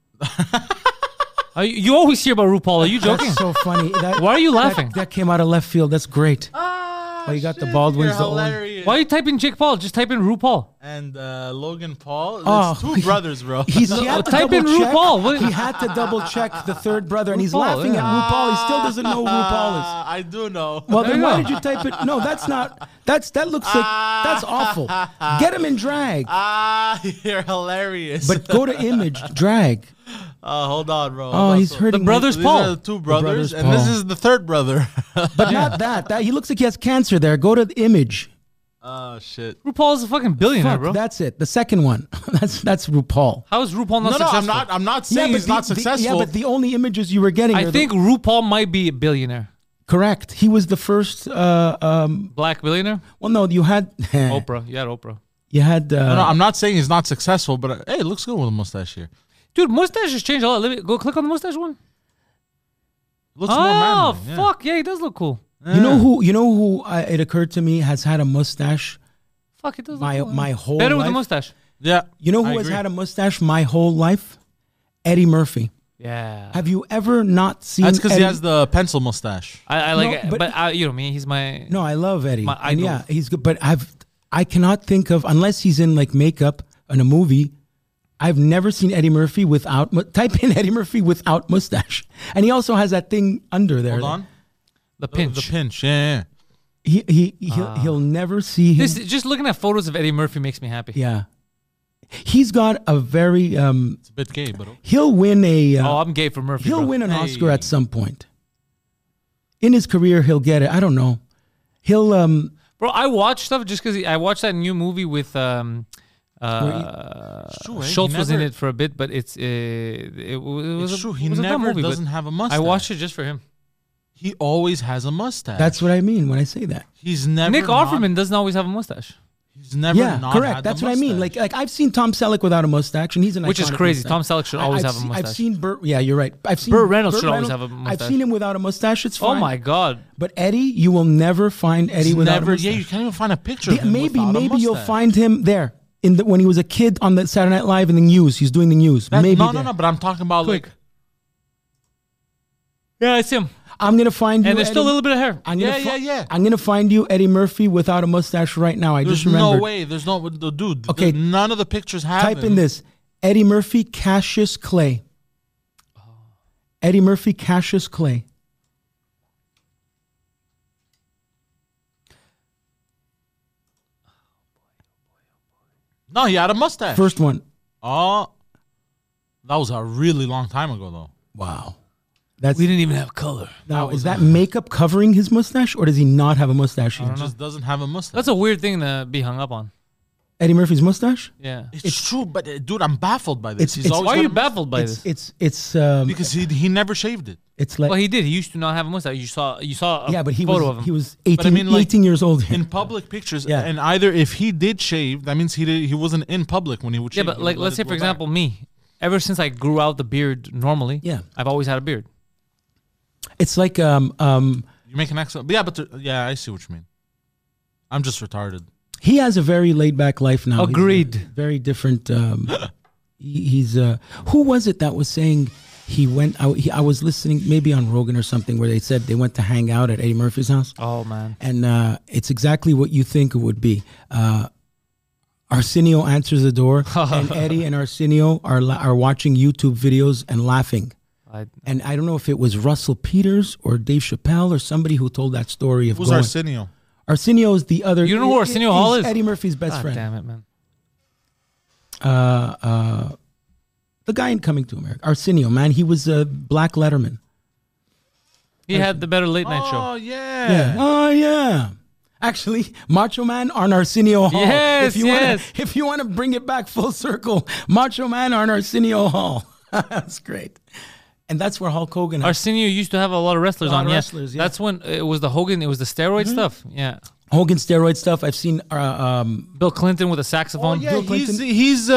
You always hear about RuPaul. Are you joking? That's so funny. Why are you laughing? That came out of left field. That's great. Oh, you got the Baldwins. You're The Owen. hilarious. Why are you typing Jake Paul? Just type in RuPaul. And Logan Paul. Oh, There's 2 brothers, bro. He had to type in double check. RuPaul. What- He had to double check the third brother, and he's RuPaul, laughing yeah. at RuPaul. He still doesn't know who RuPaul is. I do know. Well, There then you why go. did you type it? No, that's not. That looks like that's awful. Get him in drag, You're hilarious. but go to image drag. Hold on, bro. Oh, he's hurting. The brothers me. These Paul. are the 2 brothers, brothers and this Paul. is the third brother. But not that. That he looks like he has cancer. There. Go to the image. Oh shit. RuPaul is a fucking billionaire, Fuck, bro. that's it. The second one. that's RuPaul. How is RuPaul not No, successful? I'm not saying he's not successful. Yeah, but the only images you were getting. I are think RuPaul might be a billionaire. correct. He was the first. Black billionaire? Well, no, you had Oprah. You had Oprah. You had. no, I'm not saying he's not successful, but hey, it looks good with a mustache here. Dude, mustaches change a lot. Go click on the mustache one. Looks more Oh, manly. Yeah. fuck. Yeah, he does look cool. You know who? You know who? It occurred to me has had a mustache Fuck, it does my look cool. my whole Better life. with a mustache. Yeah. You know I who has agree. had a mustache my whole life? Eddie Murphy. Yeah. Have you ever not seen? That's because he Eddie? has the pencil mustache. I like No, it. but- But you know me. He's my... No, I love Eddie. My And idol. yeah, he's good. But I cannot think of, unless he's in like makeup in a movie. I've never seen Eddie Murphy without. Type in Eddie Murphy without mustache, and he also has that thing under there. Hold on. The pinch. The pinch. Yeah. He'll never see him. Just looking at photos of Eddie Murphy makes me happy. Yeah, he's got a very. It's a bit gay, but He'll win a. Oh, I'm gay for Murphy, He'll bro. win an Oscar at some point. In his career, he'll get it. I don't know. He'll Bro, I watch stuff just because I watched that new movie with true, eh? Schultz He was in never- it for a bit, but it was It's true. it He was a dumb never movie, but doesn't have a mustache. I watched it just for him. He always has a mustache. That's what I mean when I say that. He's never. Nick not- Offerman doesn't always have a mustache, He's never. Yeah, not correct. had the That's what I mean. mustache. Like I've seen Tom Selleck without a mustache, and he's an which is iconic crazy. mustache. Tom Selleck should always I've have a seen- mustache. I've seen Burt. Yeah, you're right. I've seen Burt Reynolds should always have a mustache. I've seen him without a mustache. It's fine. Oh my god! But Eddie, you will never find Eddie He's without never. a mustache. Yeah, you can't even find a picture. of him maybe without a you'll mustache. find him there when he was a kid on the Saturday Night Live in the news. He's doing the news. maybe no, there. no. But I'm talking about Quick. like. Yeah, I see him, I'm gonna find you. and there's still a Eddie- little bit of hair. I'm gonna Yeah. I'm gonna find you Eddie Murphy without a mustache right now. I There's just remembered. no way. There's no dude. Okay. None of the pictures have. Type in him. this: Eddie Murphy, Cassius Clay. Eddie Murphy, Cassius Clay. No, he had a mustache. First one. Oh, that was a really long time ago, though. Wow. That's We didn't even have color. now. Is that makeup covering his mustache, or does he not have a mustache? He Here? just doesn't have a mustache. That's a weird thing to be hung up on. Eddie Murphy's mustache? Yeah. It's true, but dude, I'm baffled by this. It's- Why are had you a baffled by It's this? it's because he never shaved it. it's like Well, he did. He used to not have a mustache. You saw a yeah, but he photo was of him. he was 18, But I mean, like, 18 years old. In public pictures, Yeah. and either if he did shave, that means he wasn't in public when he would Yeah, shave. but He like would let's let say it for grow back. example me, ever since I grew out the beard normally, Yeah. I've always had a beard. It's like you make an excellent. Yeah, but yeah, I see what you mean. I'm just retarded. he has a very laid back life now. He's Agreed. very different. He's who was it that was saying he went? I was listening maybe on Rogan or something where they said they went to hang out at Eddie Murphy's house. Oh man. And it's exactly what you think it would be. Arsenio answers the door, and Eddie and Arsenio are watching YouTube videos and laughing. And I don't know if it was Russell Peters or Dave Chappelle or somebody who told that story of Who's going. Arsenio? Arsenio's the other. You know who Arsenio Hall he's is? Eddie Murphy's best God friend. damn it, man. The guy in Coming to America, Arsenio, man, he was a Black Letterman. He had the better late night show. Oh yeah. Yeah. Oh yeah. Actually, Macho Man on Arsenio Hall. Yes, If you want to bring it back full circle, Macho Man on Arsenio Hall. That's great. And that's where Hulk Hogan. Arsenio used to have a lot of wrestlers on. Wrestlers, yeah. That's when it was the Hogan. It was the steroid stuff. Yeah. Hogan steroid stuff. I've seen. Bill Clinton with a saxophone. Oh, yeah, Bill Clinton. he's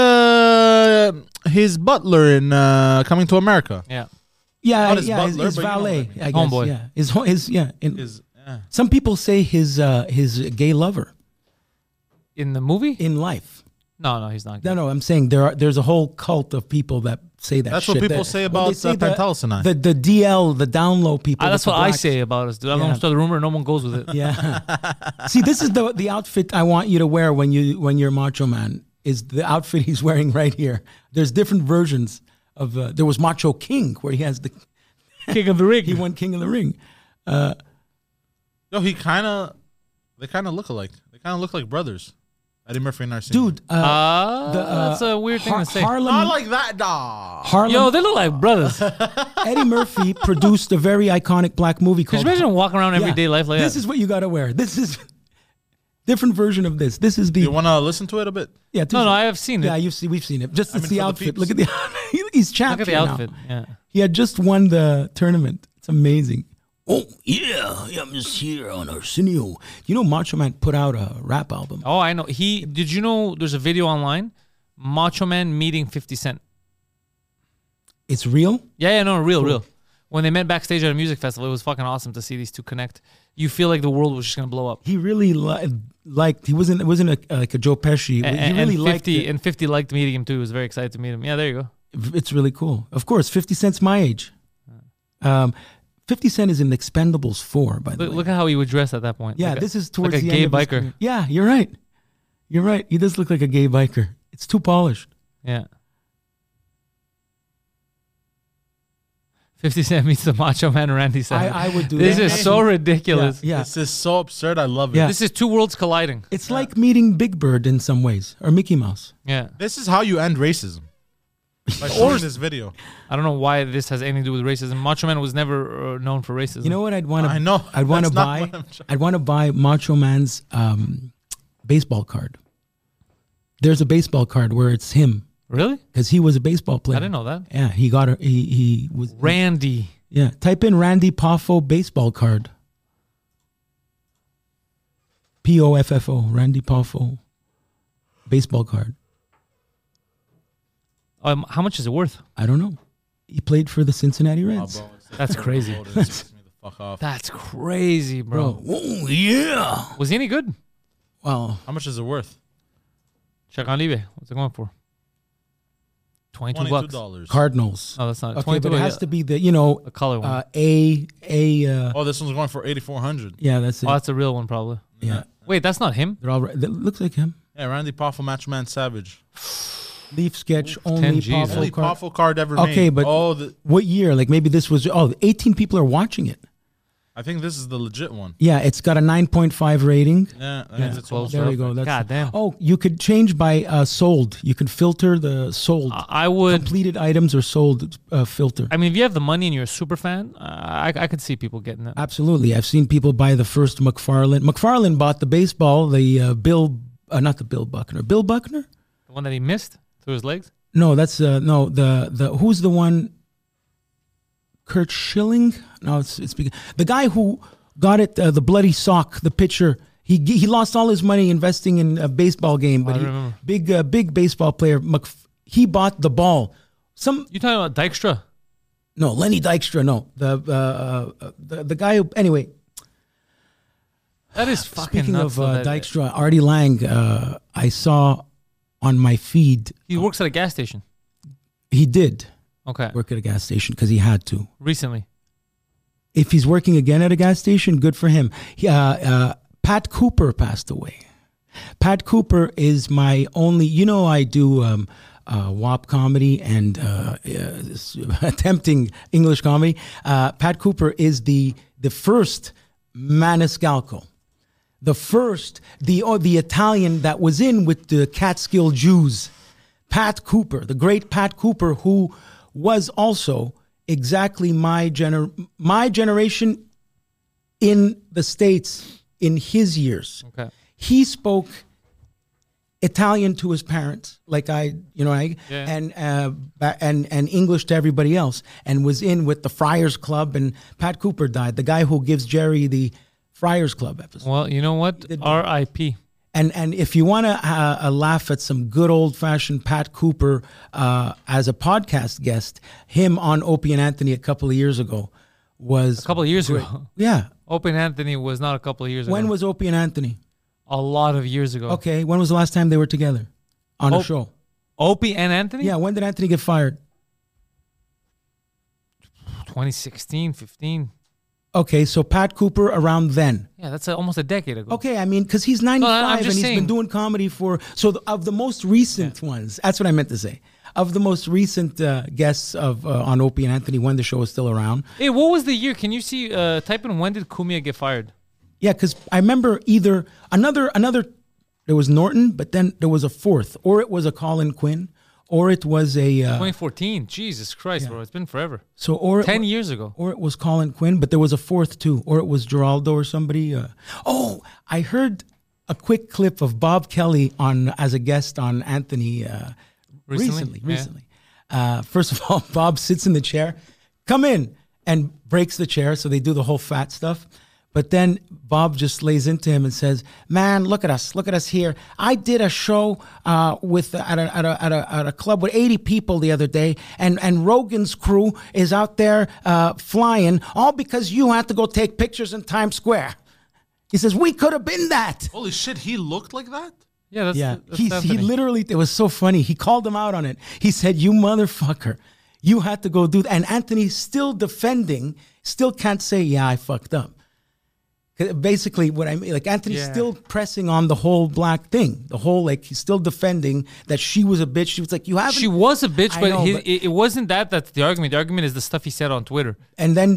his butler in Coming to America. Yeah. Yeah, Not his yeah, butler, his but you know valet. what I mean. I guess, Homeboy. yeah, his yeah. Yeah. Some people say his gay lover In the movie? in life. No, he's not. No, I'm saying there's a whole cult of people that say that. That's shit. what people That- say when about they say Pantelis and I. The DL, the down low people. That's with what the I black- say about us, dude. I Yeah. don't start the rumor. No one goes with it. Yeah. See, this is the outfit I want you to wear when you're Macho Man. Is the outfit he's wearing right here? There's different versions of. There was Macho King where he has the King of the Ring. he won King of the Ring. Yo, they kind of look alike. They kind of look like brothers. Eddie Murphy and Arsenio. Dude, that's a weird thing to say. Harlem. Not like that, dog. Harlem. Yo, they look like brothers. Eddie Murphy produced a very iconic black movie Could called. you imagine walking around everyday life like this that? is what you got to wear. This is different version of this. This is the You want to listen to it a bit? yeah. No, I have seen it. Yeah, we've seen it. Just I it's mean, the for the outfit. peeps. Look at the he's champion. Look at the outfit. Now. Yeah. He had just won the tournament. It's amazing. Oh yeah, I'm just here on Arsenio. You know, Macho Man put out a rap album. Oh, I know. Did you know there's a video online? Macho Man meeting 50 Cent. It's real. Yeah, no, real. When they met backstage at a music festival, it was fucking awesome to see these two connect. You feel like the world was just gonna blow up. He really liked. He wasn't. It wasn't like a Joe Pesci. He really and liked 50 it. and 50 liked meeting him too. He was very excited to meet him. Yeah, there you go. It's really cool. Of course, 50 Cent's my age. 50 Cent is in Expendables 4, by the way. Look at how he would dress at that point. Yeah, Like this is towards like a the gay end of his biker. career. Yeah, you're right. You're right. He does look like a gay biker. It's too polished. Yeah. 50 Cent meets the Macho Man Randy Savage. I would do This that. is so ridiculous. Yeah. This is so absurd. I love it. Yeah. This is two worlds colliding. It's like meeting Big Bird in some ways, or Mickey Mouse. Yeah. This is how you end racism. By showing this video. I don't know why this has anything to do with racism. Macho Man was never known for racism. You know what I'd want to? I know. I'd want to That's not buy. what I'm trying- I'd want to buy Macho Man's baseball card. There's a baseball card where it's him Really? because he was a baseball player. I didn't know that. Yeah, he got a. He was. Randy. Yeah, type in Randy Poffo baseball card. Poffo, Randy Poffo baseball card. How much is it worth? I don't know. He played for the Cincinnati Oh, Reds. bro, it's That's crazy. loaded. It pisses me the fuck off. That's crazy, bro. Oh yeah. Was he any good? Well, How much is it worth? Check on eBay. What's it going for? 22 bucks. $22. Cardinals. No, that's not. Okay, 22 but it has to be the a color one. Oh, this one's going for $8,400. yeah, that's it. Oh, that's a real one, probably. Yeah, Wait, that's not him. they're all right. That looks like him. Yeah, Randy Poffo, Macho Man Savage. Leaf sketch 10 only. Gs, Poffo Only card. Poffo card ever made. Okay, but Oh, what year? Like maybe this was. 18 people are watching it. I think this is the legit one. Yeah, it's got a 9.5 rating. Yeah, that Yeah. means it's almost There you perfect. go. That's God damn. Oh, you could change by sold. You can filter the sold. I would. Completed items or sold filter. I mean, if you have the money and you're a super fan, I could see people getting it. Absolutely. I've seen people buy the first McFarlane. McFarlane bought the baseball, the not the Bill Buckner. Bill Buckner? The one that he missed through his legs. No, that's no the who's the one? Kurt Schilling? No, it's the guy who got it. The bloody sock, the pitcher. He lost all his money investing in a baseball game, but I remember. big baseball player. He bought the ball. You talking about Dykstra? No, Lenny Dykstra. No, the guy who anyway. That is fucking Speaking nuts. of though, that- Dykstra, Artie Lang, I saw on my feed. He works at a gas station. He did Okay. work at a gas station because he had to. Recently. If he's working again at a gas station, good for him. Pat Cooper passed away. Pat Cooper is my only. I do WAP comedy and attempting English comedy. Pat Cooper is the first Maniscalco. The first, the Italian that was in with the Catskill Jews. Pat Cooper, the great Pat Cooper, who was also exactly my generation in the States in his years. Okay. He spoke Italian to his parents, like and English to everybody else, and was in with the Friars Club. And Pat Cooper died, the guy who gives Jerry the Friars Club episode. Well, you know what? R.I.P. And if you want to laugh at some good old-fashioned Pat Cooper as a podcast guest, him on Opie and Anthony a couple of years ago was... A couple of years ago? Yeah. Opie and Anthony was not a couple of years ago. When was Opie and Anthony? A lot of years ago. Okay. When was the last time they were together on a show? Opie and Anthony? Yeah. When did Anthony get fired? 2016, 15. Okay, so Pat Cooper around then. Yeah, that's almost a decade ago. Okay, I mean, because he's 95 I'm and just he's saying. been doing comedy for... So of the most recent ones, that's what I meant to say. Of the most recent guests on Opie and Anthony when the show was still around. Hey, what was the year? Can you see, type in when did Cumia get fired? Yeah, because I remember either another, there was Norton, but then there was a fourth. Or it was a Colin Quinn, or it was a... 2014. Jesus Christ, bro. It's been forever. So, or 10 years ago. Or it was Colin Quinn, but there was a fourth too. Or it was Geraldo or somebody. I heard a quick clip of Bob Kelly as a guest on Anthony recently. First of all, Bob sits in the chair, come in, and breaks the chair. So they do the whole fat stuff. But then Bob just lays into him and says, "Man, look at us here. I did a show at a club with 80 people the other day, and Rogan's crew is out there flying, all because you had to go take pictures in Times Square." He says, "We could have been that." Holy shit, he looked like that? Yeah, that's He literally, it was so funny. He called him out on it. He said, "You motherfucker, you had to go do that." And Anthony still defending, still can't say, "Yeah, I fucked up." Basically, what I mean, like Anthony's still pressing on the whole black thing, the whole he's still defending that she was a bitch. She was like, "You haven't." She was a bitch, but it wasn't that's the argument. The argument is the stuff he said on Twitter. And then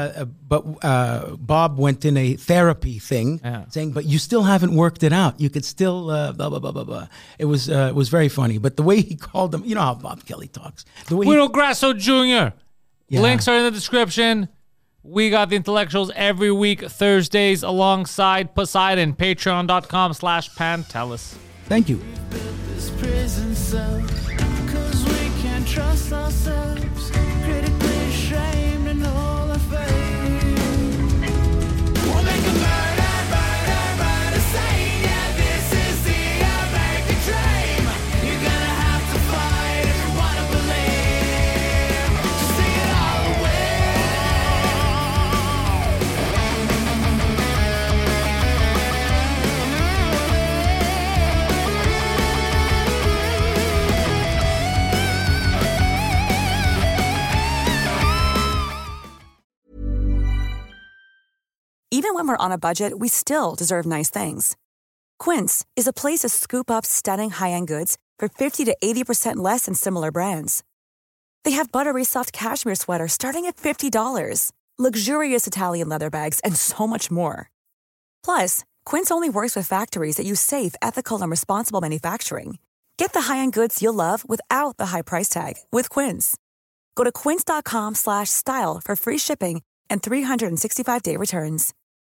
Bob went in a therapy thing, saying, "But you still haven't worked it out. You could still blah blah blah blah blah." It was very funny, but the way he called them, you know how Bob Kelly talks. The way Guido Grasso Jr. Links are in the description. We got the intellectuals every week, Thursdays, alongside Poseidon. Patreon.com/Pantelis. Thank you. This prison cell, 'cause we can't trust ourselves, critically ashamed and all our faith. We'll make a murder scene. Yeah, this is the American dream. You're gonna have to fight if you wanna believe. Just sing it all away. Even when we're on a budget, we still deserve nice things. Quince is a place to scoop up stunning high-end goods for 50 to 80% less than similar brands. They have buttery soft cashmere sweaters starting at $50, luxurious Italian leather bags, and so much more. Plus, Quince only works with factories that use safe, ethical, and responsible manufacturing. Get the high-end goods you'll love without the high price tag with Quince. Go to quince.com/style for free shipping and 365-day returns.